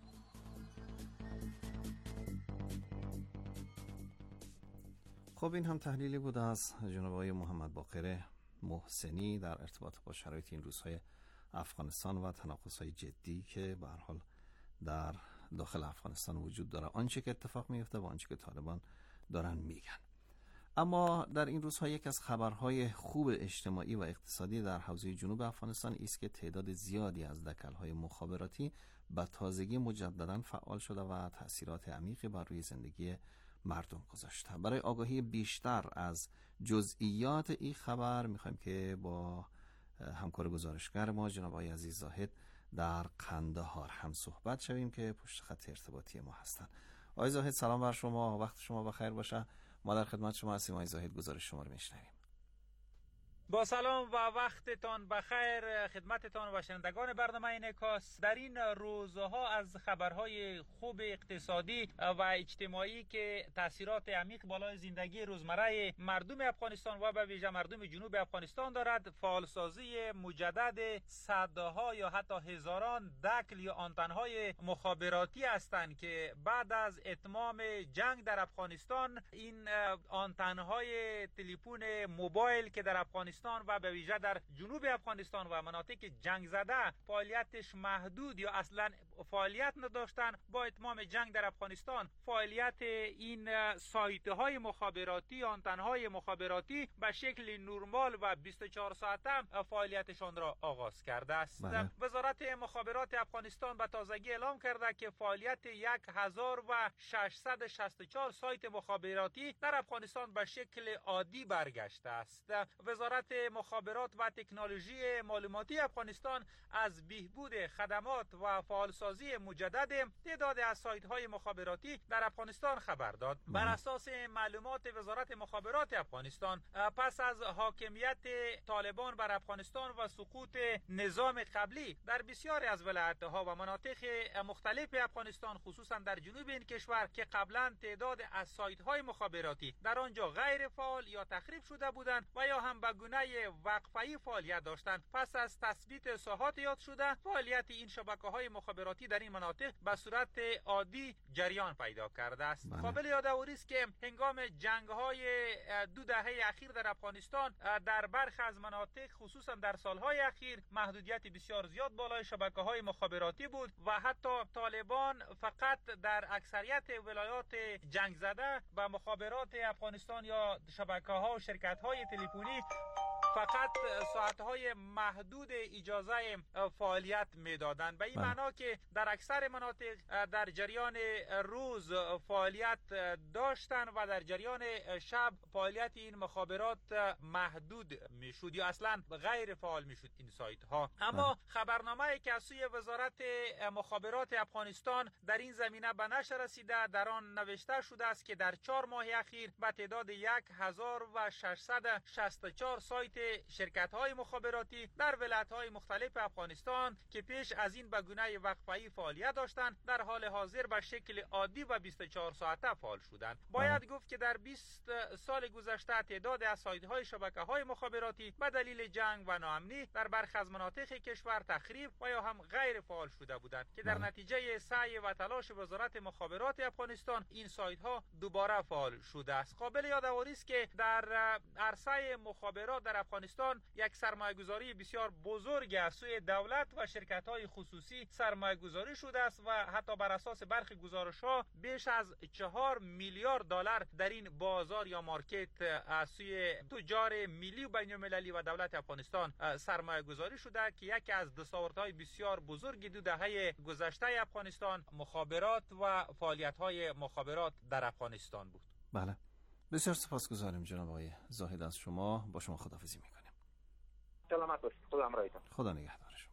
خب این هم تحلیلی بود از جناب آقای محمد باقر محسنی در ارتباط با شرایط این روزهای افغانستان و تناقض‌های جدی که به هر حال در داخل افغانستان وجود داره، آنچه که اتفاق میفته و آنچه که طالبان دارن میگن. اما در این روزها یک از خبرهای خوب اجتماعی و اقتصادی در حوزه جنوب افغانستان است که تعداد زیادی از دکل‌های مخابراتی به تازگی مجددا فعال شده و تأثیرات عمیقی بر روی زندگی مردم گذاشته. برای آگاهی بیشتر از جزئیات این خبر میخوایم که با همکار گزارشگر ما جناب آقای عزیز زاهد در قندهار هم صحبت شویم که پشت خط ارتباطی ما هستند. آقای زاهد سلام بر شما، وقت شما بخیر باشه. ما در خدمت شما هستیم. آقای زاهد گزارش شما رو میشنویم. با سلام و وقتتان بخیر خدمتتان و شنوندگان برنامه انعکاس. در این روزها از خبرهای خوب اقتصادی و اجتماعی که تاثیرات عمیق بالای زندگی روزمره مردم افغانستان و به ویژه مردم جنوب افغانستان دارد، فعالسازی مجدد صدها یا حتی هزاران دکل یا آنتن‌های مخابراتی هستند که بعد از اتمام جنگ در افغانستان این آنتن‌های تلفن موبایل که در افغانستان و به ویژه در جنوب افغانستان و مناطق جنگ زده فعالیتش محدود یا اصلا فعالیت نداشتن، با اتمام جنگ در افغانستان فعالیت این سایت های مخابراتی، آنتن های مخابراتی به شکل نرمال و 24 ساعته فعالیتشان را آغاز کرده است. وزارت مخابرات افغانستان به تازگی اعلام کرده که فعالیت 1664 سایت مخابراتی در افغانستان به شکل عادی برگشته است. وزارت مخابرات و تکنولوژی معلوماتی افغانستان از بهبود خدمات و فعالسازی مجدد تعداد از سایت‌های مخابراتی در افغانستان خبر داد. بر اساس معلومات وزارت مخابرات افغانستان، پس از حاکمیت طالبان بر افغانستان و سقوط نظام قبلی در بسیاری از ولایت‌ها و مناطق مختلف افغانستان، خصوصا در جنوب این کشور که قبلا تعداد از سایت‌های مخابراتی در آنجا غیر فعال یا تخریب شده بودند و یا هم به گونه وقفه‌ای فعالیت داشتند، پس از تثبیت ساحات یاد شده فعالیت این شبکه‌های مخابراتی در این مناطق به صورت عادی جریان پیدا کرده است. قابل یادآوری است که هنگام جنگ‌های 2 دهه اخیر در افغانستان در برخی از مناطق خصوصا در سالهای اخیر محدودیت بسیار زیاد بالای شبکه‌های مخابراتی بود و حتی طالبان فقط در اکثریت ولایات جنگ زده و مخابرات افغانستان یا شبکه‌ها و شرکت‌های تلفنی فقط ساعتهای محدود اجازه فعالیت میدادند. به این معنا که در اکثر مناطق در جریان روز فعالیت داشتند و در جریان شب فعالیت این مخابرات محدود میشد یا اصلا غیر فعال میشد این سایت ها. اما خبرنامه‌ای که از سوی وزارت مخابرات افغانستان در این زمینه به نشر رسیده، در آن نوشته شده است که در 4 ماه اخیر به تعداد 1664 سایت شرکت‌های مخابراتی در ولایت‌های مختلف افغانستان که پیش از این به گونه وقفه‌ای فعالیت داشتند، در حال حاضر به شکل عادی و 24 ساعته فعال شدند. باید گفت که در 20 سال گذشته تعداد از سایت‌های شبکه‌های مخابراتی به دلیل جنگ و ناامنی در برخی از مناطق کشور تخریب و یا هم غیر فعال شده بودند که در نتیجه سعی و تلاش وزارت مخابرات افغانستان این سایت‌ها دوباره فعال شده است. قابل یادآوری است که در عرصه مخابرات در افغانستان افغانستان یک سرمایه‌گذاری بسیار بزرگ از سوی دولت و شرکت‌های خصوصی سرمایه‌گذاری شده است و حتی بر اساس برخی گزارش‌ها بیش از 4 میلیارد دلار در این بازار یا مارکت از سوی تجار ملی و بین‌المللی و دولت افغانستان سرمایه‌گذاری شده که یکی از دستاوردهای بسیار بزرگ دو دهه گذشته افغانستان مخابرات و فعالیت‌های مخابرات در افغانستان بود. بله، بسیار سپاسگزاریم جناب آقای زاهد از شما. با شما خداحافظی می‌کنیم. سلامت باشید. خدا همراهتون. خدا نگهدار شما.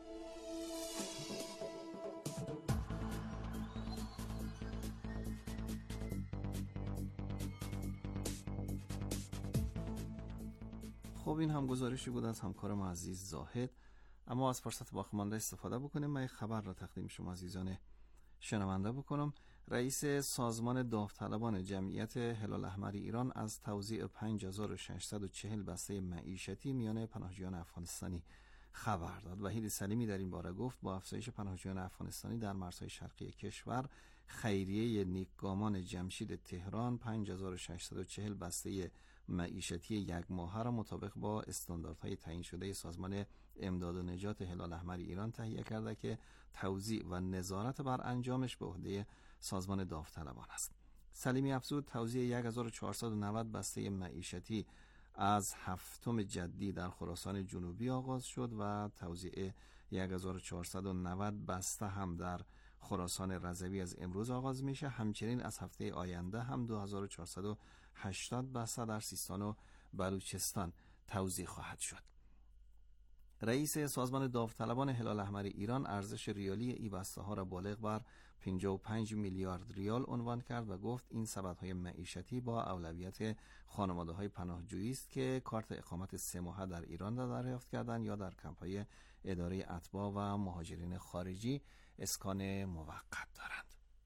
خب این هم گزارشی بود از همکارم عزیز زاهد. اما از فرصت باقی‌مانده استفاده بکنیم. من خبر را تقدیم شما عزیزان شنونده بکنم. رئیس سازمان داوطلبان جمعیت هلال احمر ایران از توزیع 5640 بسته معیشتی میان پناهجویان افغانستانی خبر داد. وحید سلیمی در این باره گفت با افزایش پناهجویان افغانستانی در مرزهای شرقی کشور، خیریه نیکگامان جمشید تهران 5640 بسته معیشتی یک ماهه را مطابق با استانداردهای تعیین شده سازمان امداد و نجات هلال احمر ایران تهیه کرده که توزیع و نظارت بر انجامش به عهده سازمان داوطلبان است. سلیمی افزود توزیع 1490 بسته معیشتی از 7 جدی در خراسان جنوبی آغاز شد و توزیع 1490 بسته هم در خراسان رضوی از امروز آغاز میشه. همچنین از هفته آینده هم 2480 بسته در سیستان و بلوچستان توزیع خواهد شد. رئیس سازمان داوطلبان هلال احمر ایران ارزش ریالی ای بسته ها را بالغ بر 55 میلیارد ریال عنوان کرد و گفت این سبدهای معیشتی با اولویت خانواده های پناهجویی است که کارت اقامت 3 ماهه در ایران را دریافت کردند یا در کمپ‌های اداره اتباع و مهاجرین خارجی اسکان موقت دارند.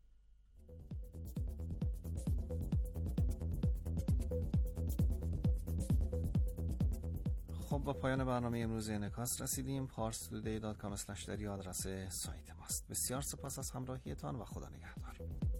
خب با پایان برنامه امروز انعکاس رسیدیم. parstoday.com/dari آدرس سایت ماست. بسیار سپاس از همراهیتان و خدا نگهدار.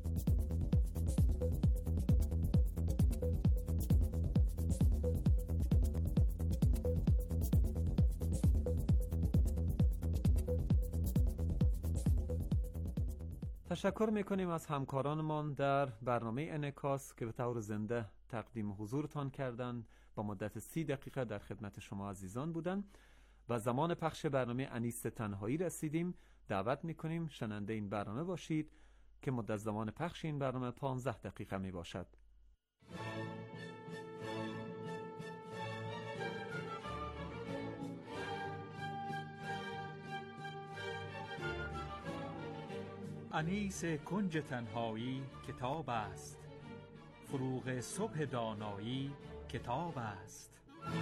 تشکر میکنیم از همکارانمان در برنامه انعکاس که به طور زنده تقدیم حضورتان کردند. با مدت 30 دقیقه در خدمت شما عزیزان بودند و زمان پخش برنامه انیس تنهایی رسیدیم. دعوت میکنیم شنونده این برنامه باشید که مدت زمان پخش این برنامه 15 دقیقه می باشد. انیس کنج تنهایی کتاب است، فروغ صبح دانایی کتاب است.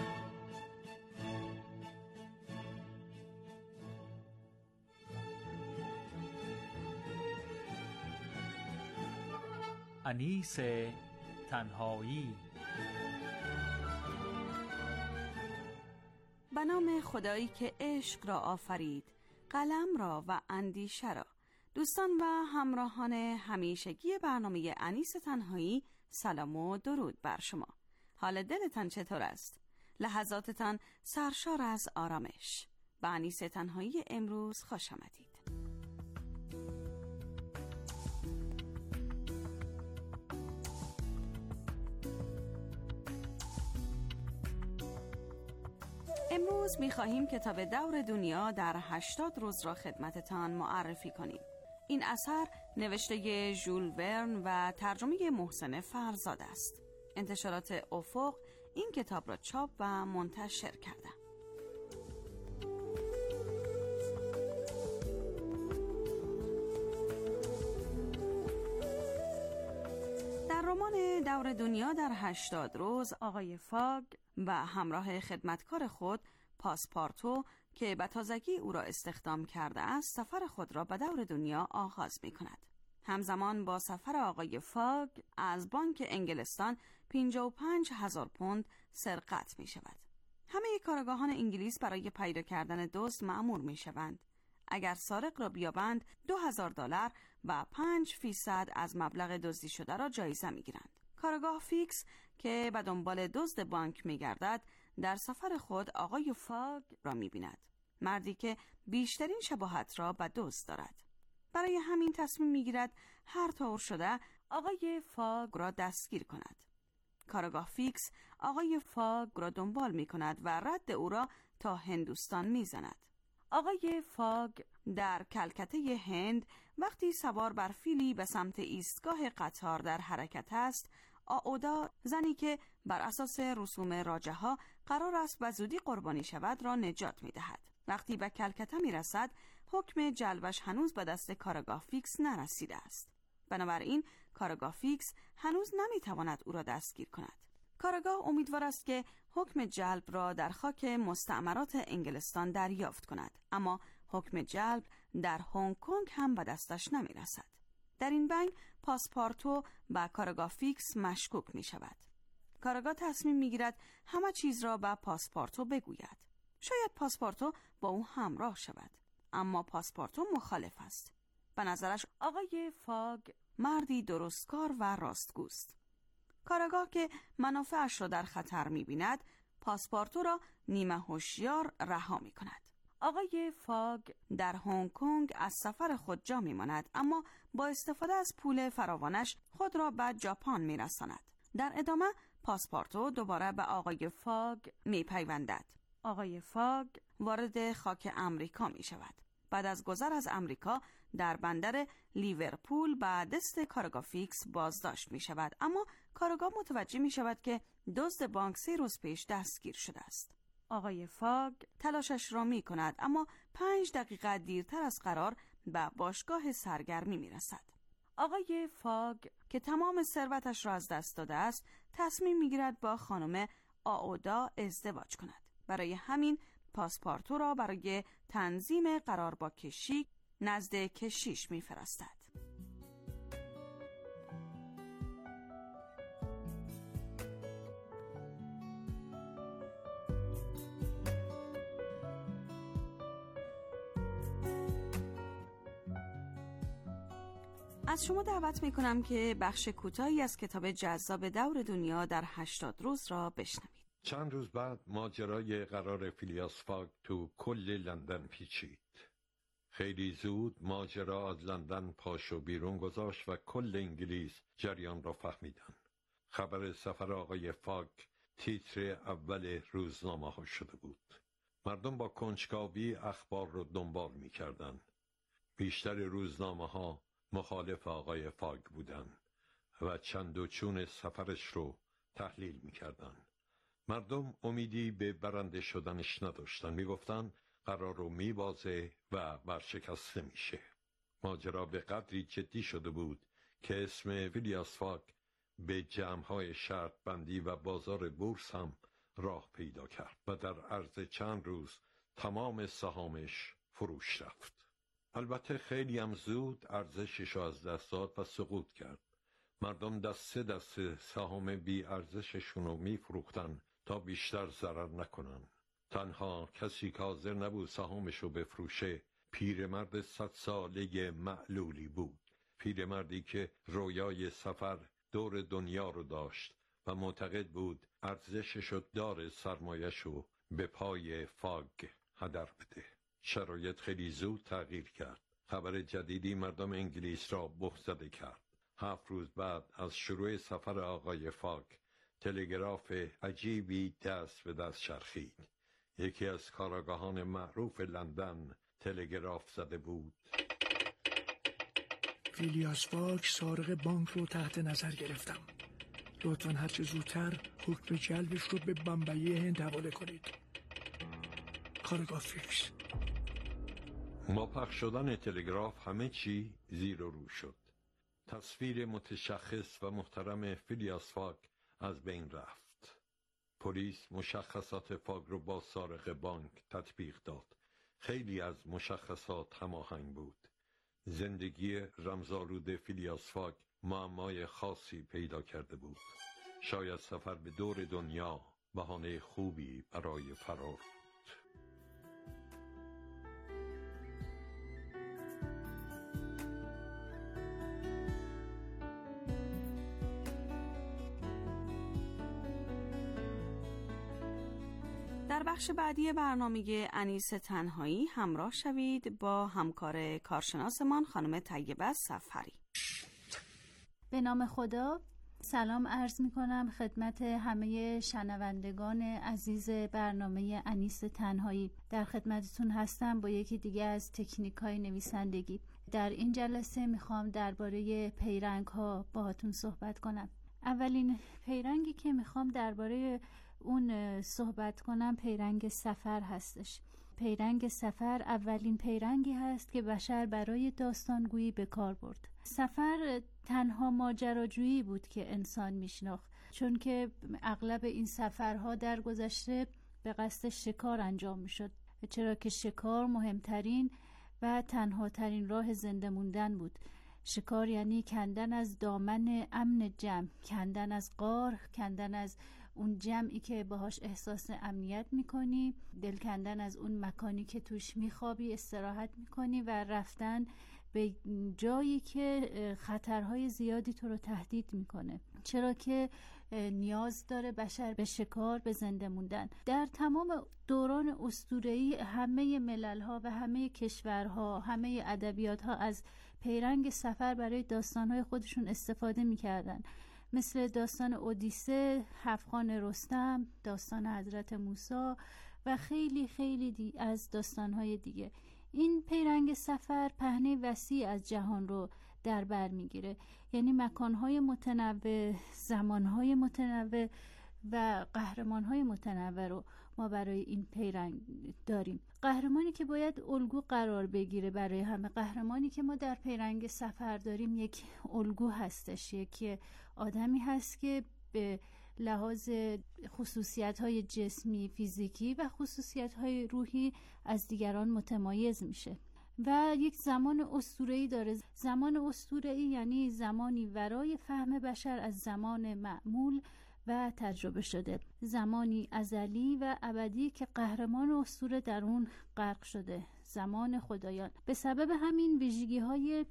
انیس تنهایی. به نام خدایی که عشق را آفرید، قلم را و اندیشه را. دوستان و همراهان همیشگی برنامه انیس تنهایی، سلام و درود بر شما. حال دلتان چطور است؟ لحظاتتان سرشار از آرامش. به انیس تنهایی امروز خوش آمدید. امروز می‌خواهیم کتاب دور دنیا در 80 روز را خدمتتان معرفی کنیم. این اثر نوشته ژول ورن و ترجمه محسن فرزاد است. انتشارات افق این کتاب را چاپ و منتشر کرده. در رمان دور دنیا در 80 روز آقای فاگ و همراه خدمتکار خود پاسپارتو که به تازگی او را استخدام کرده است سفر خود را به دور دنیا آغاز می کند. همزمان با سفر آقای فاگ از بانک انگلستان 55,000 پوند سرقت می شود. همه کارگاهان انگلیس برای پیدا کردن دزد مأمور می شوند. اگر سارق را بیابند $2,000 و 5% از مبلغ دزدی شده را جایزه می گیرند. کارگاه فیکس که به دنبال دزد بانک می گردد در سفر خود آقای فاگ را می‌بیند، مردی که بیشترین شباهت را به دزد دارد. برای همین تصمیم می‌گیرد هر طور شده آقای فاگ را دستگیر کند. کارآگاه فیکس آقای فاگ را دنبال می‌کند و رد او را تا هندوستان می‌زند. آقای فاگ در کلکته هند وقتی سوار بر فیلی به سمت ایستگاه قطار در حرکت است، آودا، زنی که بر اساس رسوم راجه ها قرار است به زودی قربانی شود، را نجات می‌دهد. وقتی به کلکته می‌رسد، حکم جلبش هنوز به دست کارآگاه فیکس نرسیده است. بنابراین کارآگاه فیکس هنوز نمی‌تواند او را دستگیر کند. کارآگاه امیدوار است که حکم جلب را در خاک مستعمرات انگلستان دریافت کند، اما حکم جلب در هنگ کنگ هم به دستش نمی‌رسد. در این بین پاسپارتو به کارآگاه فیکس مشکوک می‌شود. کارآگاه تصمیم می‌گیرد همه چیز را به پاسپارتو بگوید. شاید پاسپارتو با او همراه شود، اما پاسپارتو مخالف است. به نظرش آقای فاگ مردی درستکار و راستگوست. کارآگاه که منافعش را در خطر می‌بیند، پاسپارتو را نیمه هوشیار رها می‌کند. آقای فاگ در هنگ کنگ از سفر خود جا می‌ماند، اما با استفاده از پول فراوانش خود را به ژاپن می‌رساند. در ادامه پاسپارتو دوباره به آقای فاگ می‌پیوندد. آقای فاگ وارد خاک امریکا می‌شود. بعد از گذر از امریکا در بندر لیورپول به دست کارآگاه فیکس بازداشت می‌شود، اما کارآگاه متوجه می‌شود که دزد بانک 3 روز پیش دستگیر شده است. آقای فاگ تلاشش را می‌کند، اما 5 دقیقه دیرتر از قرار به باشگاه سرگرمی می‌رسد. آقای فاگ که تمام ثروتش را از دست داده است، تصمیم می‌گیرد با خانم آودا ازدواج کند. برای همین پاسپارتو را برای تنظیم قرار با کشیک نزد کشیش می‌فرستد. از شما دعوت میکنم که بخش کوتاهی از کتاب جذاب دور دنیا در 80 روز را بشنوید. چند روز بعد ماجرای قرار فیلیاس فاگ تو کل لندن پیچید. خیلی زود ماجرا از لندن پاشو بیرون گذاشت و کل انگلیس جریان را فهمیدن. خبر سفر آقای فاگ تیتر اول روزنامه ها شده بود. مردم با کنجکاوی اخبار رو دنبال میکردن. بیشتر روزنامه ها مخالف آقای فاگ بودن و چند و چون سفرش رو تحلیل میکردن. مردم امیدی به برنده شدنش نداشتن. میگفتن قرار رو میبازه و ورشکسته میشه. ماجرا به قدری جدی شده بود که اسم فیلیاس فاگ به جمع‌های شرط بندی و بازار بورس هم راه پیدا کرد و در عرض چند روز تمام سهامش فروش رفت. البته خیلی هم زود ارزشش را از دست داد و سقوط کرد. مردم دسته سهام بی ارزششون رو میفروختن تا بیشتر ضرر نکنن. تنها کسی که حاضر نبود سهامش رو بفروشه پیرمرد 100 ساله معلولی بود. پیرمردی که رویای سفر دور دنیا رو داشت و معتقد بود ارزشش رو داره سرمایش رو به پای فاگ هدر بده. شرایط خیلی زود تغییر کرد. خبر جدیدی مردم انگلیس را بخزده کرد. 7 روز بعد از شروع سفر آقای فاگ تلگراف عجیبی دست به دست چرخید. یکی از کارآگاهان معروف لندن تلگراف زده بود: فیلیاس فاگ سارق بانک رو تحت نظر گرفتم. لطفاً هرچه زودتر حکم جلبش رو به بمبئی هند حواله کنید. کارآگاه فیکس. با پخش شدن تلگراف همه چی زیر و رو شد. تصویر متشخص و محترم فیلیاس فاگ از بین رفت. پلیس مشخصات فاگ رو با سارق بانک تطبیق داد. خیلی از مشخصات هماهنگ بود. زندگی رمزآلود فیلیاس فاگ معمای خاصی پیدا کرده بود. شاید سفر به دور دنیا بهانه خوبی برای فرار. در بخش بعدی برنامه انیس تنهایی همراه شوید با همکار کارشناسمان خانم طیبه سفری. به نام خدا، سلام عرض می کنم خدمت همه شنوندگان عزیز برنامه انیس تنهایی. در خدمتتون هستم با یکی دیگه از تکنیک‌های نویسندگی. در این جلسه میخوام درباره پیرنگ ها باهاتون صحبت کنم. اولین پیرنگی که میخوام درباره اون صحبت کنم پیرنگ سفر هستش. پیرنگ سفر اولین پیرنگی هست که بشر برای داستانگویی به کار برد. سفر تنها ماجراجویی بود که انسان میشناخت، چون که اغلب این سفرها در گذشته به قصد شکار انجام میشد، چرا که شکار مهمترین و تنها ترین راه زنده موندن بود. شکار یعنی کندن از دامن امن جمع، کندن از غار، کندن از اون جمعی که باهاش احساس امنیت میکنی، دل کندن از اون مکانی که توش میخوابی، استراحت میکنی و رفتن به جایی که خطرهای زیادی تو رو تهدید میکنه، چرا که نیاز داره بشر به شکار، به زنده موندن. در تمام دوران اسطوره‌ای همه ملل‌ها و همه کشورها، همه ادبیات‌ها از پیرنگ سفر برای داستان‌های خودشون استفاده می‌کردن، مثل داستان اودیسه، هفت‌خوان رستم، داستان حضرت موسی و خیلی خیلی از داستان‌های دیگه. این پیرنگ سفر پهنه وسیع از جهان رو در بر میگیره، یعنی مکانهای متنوع، زمانهای متنوع و قهرمانهای متنوع رو ما برای این پیرنگ داریم. قهرمانی که باید الگو قرار بگیره برای همه، قهرمانی که ما در پیرنگ سفر داریم یک الگو هستش، یک آدمی هست که به لحاظ خصوصیت‌های جسمی، فیزیکی و خصوصیت‌های روحی از دیگران متمایز میشه و یک زمان اسطوره‌ای داره. زمان اسطوره‌ای یعنی زمانی ورای فهم بشر از زمان معمول و تجربه شده، زمانی ازلی و ابدی که قهرمان اسطوره در اون غرق شده، زمان خدایان. به سبب همین ویژگی‌های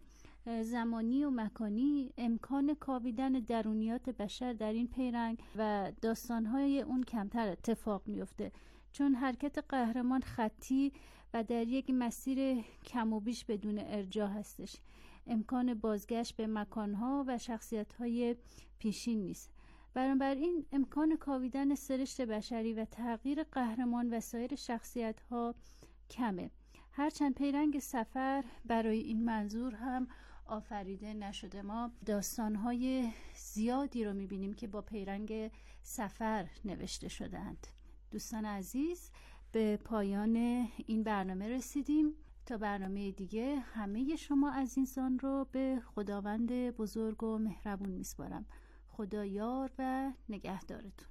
زمانی و مکانی امکان کاویدن درونیات بشر در این پیرنگ و داستان‌های اون کمتر اتفاق میفته، چون حرکت قهرمان خطی و در یک مسیر کم و بیش بدون ارجاع هستش. امکان بازگشت به مکان‌ها و شخصیت‌های پیشین نیست. بنابراین امکان کاویدن سرشت بشری و تغییر قهرمان و سایر شخصیت‌ها کمه. هرچند پیرنگ سفر برای این منظور هم آفریده نشده. ما داستان‌های زیادی رو می‌بینیم که با پیرنگ سفر نوشته شده‌اند. دوستان عزیز، به پایان این برنامه رسیدیم. تا برنامه دیگه همه شما عزیزان رو به خداوند بزرگ و مهربون میسپارم. خدا یار و نگهدارتون.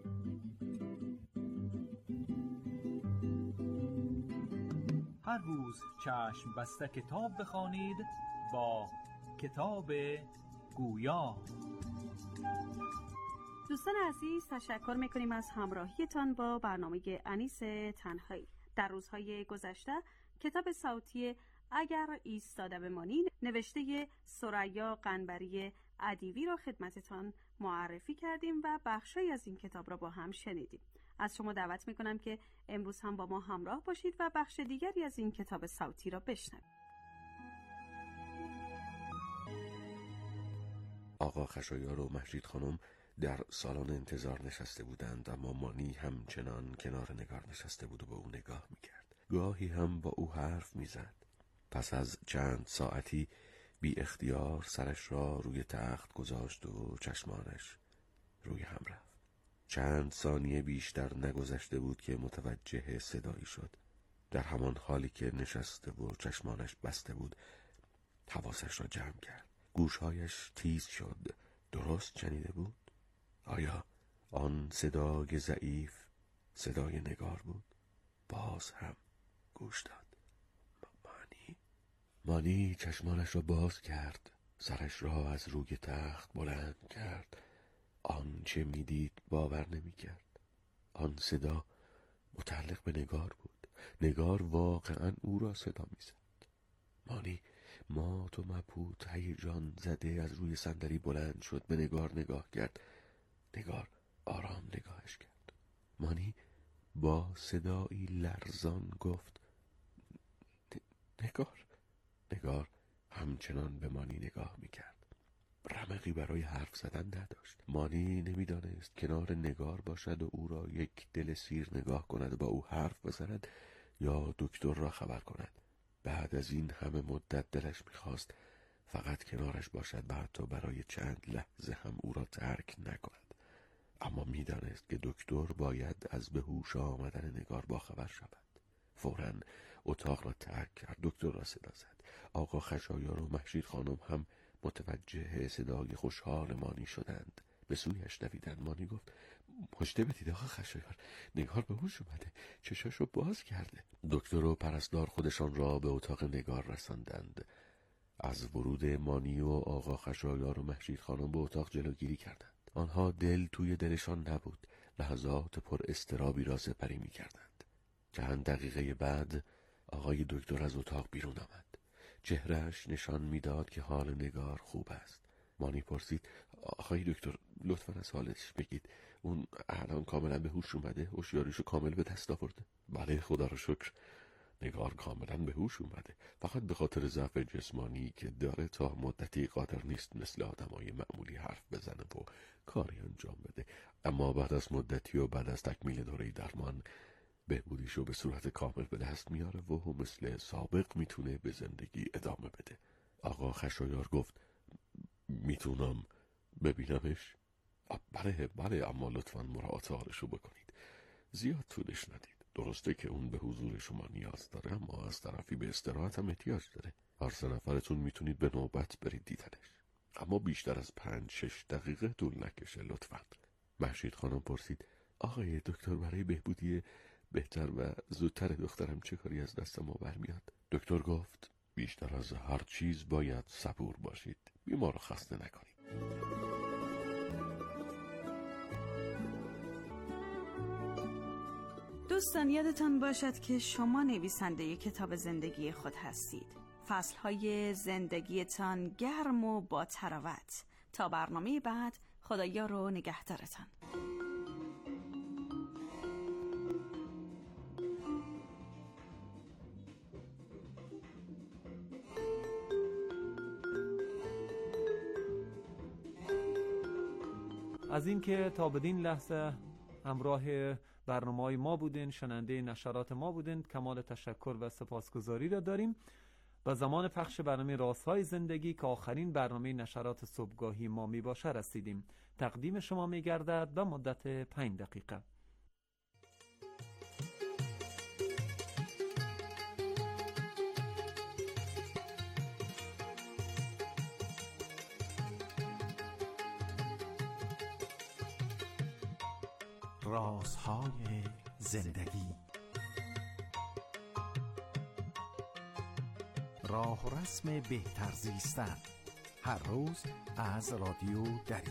هر روز چشم بسته کتاب بخوانید با کتاب گویا. دوستان عزیز، تشکر میکنیم از همراهیتان با برنامه انیس تنهایی. در روزهای گذشته کتاب صوتی اگر ایستاده بمانید نوشته ثریا قنبری ادیبی را خدمتتان معرفی کردیم و بخشی از این کتاب را با هم شنیدیم. از شما دعوت میکنم که امروز هم با ما همراه باشید و بخش دیگری از این کتاب صوتی را بشنوید. آقا خشایار و مجید خانم در سالن انتظار نشسته بودند، اما مانی همچنان کنار نگار نشسته بود و به او نگاه میکرد. گاهی هم با او حرف میزد. پس از چند ساعتی بی اختیار سرش را روی تخت گذاشت و چشمانش روی هم رفت. چند ثانیه بیشتر نگذشته بود که متوجه صدایی شد. در همان حالی که نشسته و چشمانش بسته بود حواسش را جمع کرد. گوشهایش تیز شد. درست شنیده بود؟ آیا آن صدای ضعیف صدای نگار بود؟ باز هم گوش داد. مانی چشمانش را باز کرد. سرش را از روی تخت بلند کرد. آنچه میدید باور نمی‌کرد. آن صدا متعلق به نگار بود. نگار واقعا او را صدا می‌زد. مانی مات و مبهوت هیجان زده از روی صندلی بلند شد، به نگار نگاه کرد. نگار آرام نگاهش کرد. مانی با صدایی لرزان گفت نگار همچنان به مانی نگاه میکرد. رمقی برای حرف زدن نداشت. مانی نمیدانست کنار نگار باشد و او را یک دل سیر نگاه کند و با او حرف بزند یا دکتر را خبر کند. بعد از این همه مدت دلش میخواست فقط کنارش باشد و حتی برای چند لحظه هم او را ترک نکند. اما میدانست که دکتر باید از به هوش آمدن نگار باخبر شود. فوراً اتاق را ترک کرد. دکتر را صدا زد. آقا خشایار و مهشید خانم هم متوجه صدای خوشحال مانی شدند. به سویش دویدند. مانی گفت مژده بدید آقا خشایار، نگار به هوش اومده، چشاشو باز کرده. دکتر و پرستار خودشان را به اتاق نگار رساندند. از ورود مانی و آقا خشایار و مهشید خانم به اتاق جلوگیری کردند. آنها دل توی دلشان نبود. لحظات پر اضطرابی را سپری می کردند. چند دقیقه بعد آقای دکتر از اتاق بیرون آمد. چهرهش نشان میداد که حال نگار خوب است. مانی پرسید آقای دکتر لطفاً از حالش بگید. اون الان کاملا به هوش اومده؟ هوشیاریشو کامل به دست آورده؟ بله خدا رو شکر، نگار کاملا به هوش اومده. فقط به خاطر ضعف جسمانی که داره تا مدتی قادر نیست مثل آدمای معمولی حرف بزنه و کاری انجام بده. اما بعد از مدتی و بعد از تکمیل دوره درمان بهبودیشو به صورت کامل به دست میاره و مثل سابق میتونه به زندگی ادامه بده. آقا خشایار گفت میتونم ببینمش؟ بله اما لطفاً مراعات حالشو بکنید. زیاد طولش ندید. درسته که اون به حضور شما نیاز داره اما از طرفی به استراحت هم احتیاج داره. هر 3 نفرتون میتونید به نوبت برید دیدنش. اما بیشتر از 5-6 دقیقه طول نکشه لطفاً. مهشید خانم پرسید آقای دکتر برای بهبودی بهتر و زودتر دخترم چه کاری از دست ما برمیاد؟ دکتر گفت بیشتر از هر چیز باید صبور باشید. بیمار رو خسته نکنید. دوستان یادتان باشد که شما نویسنده کتاب زندگی خود هستید. فصلهای زندگیتان گرم و با تراوت. تا برنامه بعد، خدایا رو نگهدارتان. از اینکه تا بدین لحظه همراه برنامه‌های ما بودین، شنونده نشرات ما بودین، کمال تشکر و سپاسگزاری را داریم. به زمان پخش برنامه رازهای زندگی که آخرین برنامه نشرات صبحگاهی ما می باشه رسیدیم. تقدیم شما می گردد به مدت 5 دقیقه. رازهای زندگی، راه و رسم بهتر زیستن، هر روز از رادیو دری.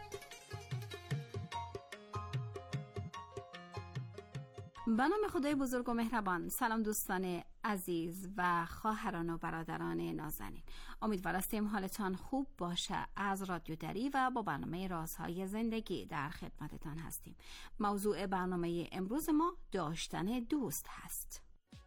به نام خدای بزرگ و مهربان. سلام دوستان عزیز و خواهران و برادران نازنین. امیدوار هستیم حالتان خوب باشه. از رادیو دری و با برنامه رازهای زندگی در خدمتتان هستیم. موضوع برنامه امروز ما داشتن دوست هست.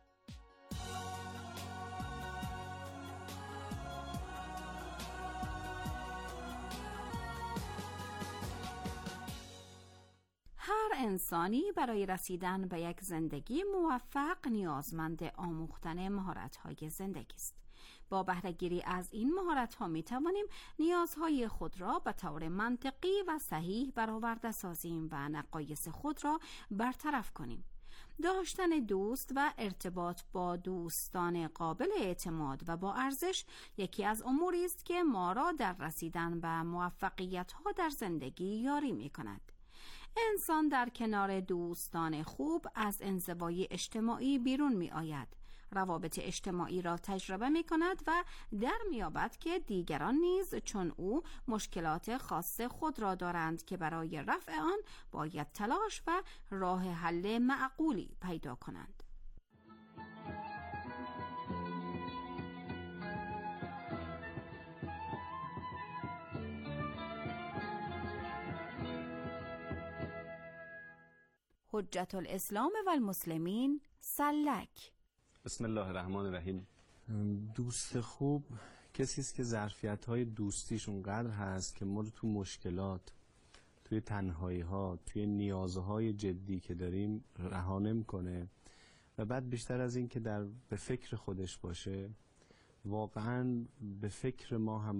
هر انسانی برای رسیدن به یک زندگی موفق نیازمند آموختن مهارت‌های زندگی است. با بهره‌گیری از این مهارت‌ها می‌توانیم نیازهای خود را به طور منطقی و صحیح برآورده سازیم و نقایص خود را برطرف کنیم. داشتن دوست و ارتباط با دوستان قابل اعتماد و با ارزش یکی از اموری است که ما را در رسیدن به موفقیت‌ها در زندگی یاری می‌کند. انسان در کنار دوستان خوب از انزوای اجتماعی بیرون می آید. روابط اجتماعی را تجربه می کند و در می یابد که دیگران نیز چون او مشکلات خاص خود را دارند که برای رفع آن باید تلاش و راه حل معقولی پیدا کنند. حجت الاسلام و المسلمین سلک. بسم الله الرحمن الرحیم. دوست خوب کسی است که ظرفیت‌های دوستیش اونقدر هست که ما رو تو مشکلات، توی تنهایی‌ها، توی نیازهای جدی که داریم رها نمی‌کنه و بعد بیشتر از این که به فکر خودش باشه، واقعاً به فکر ما هم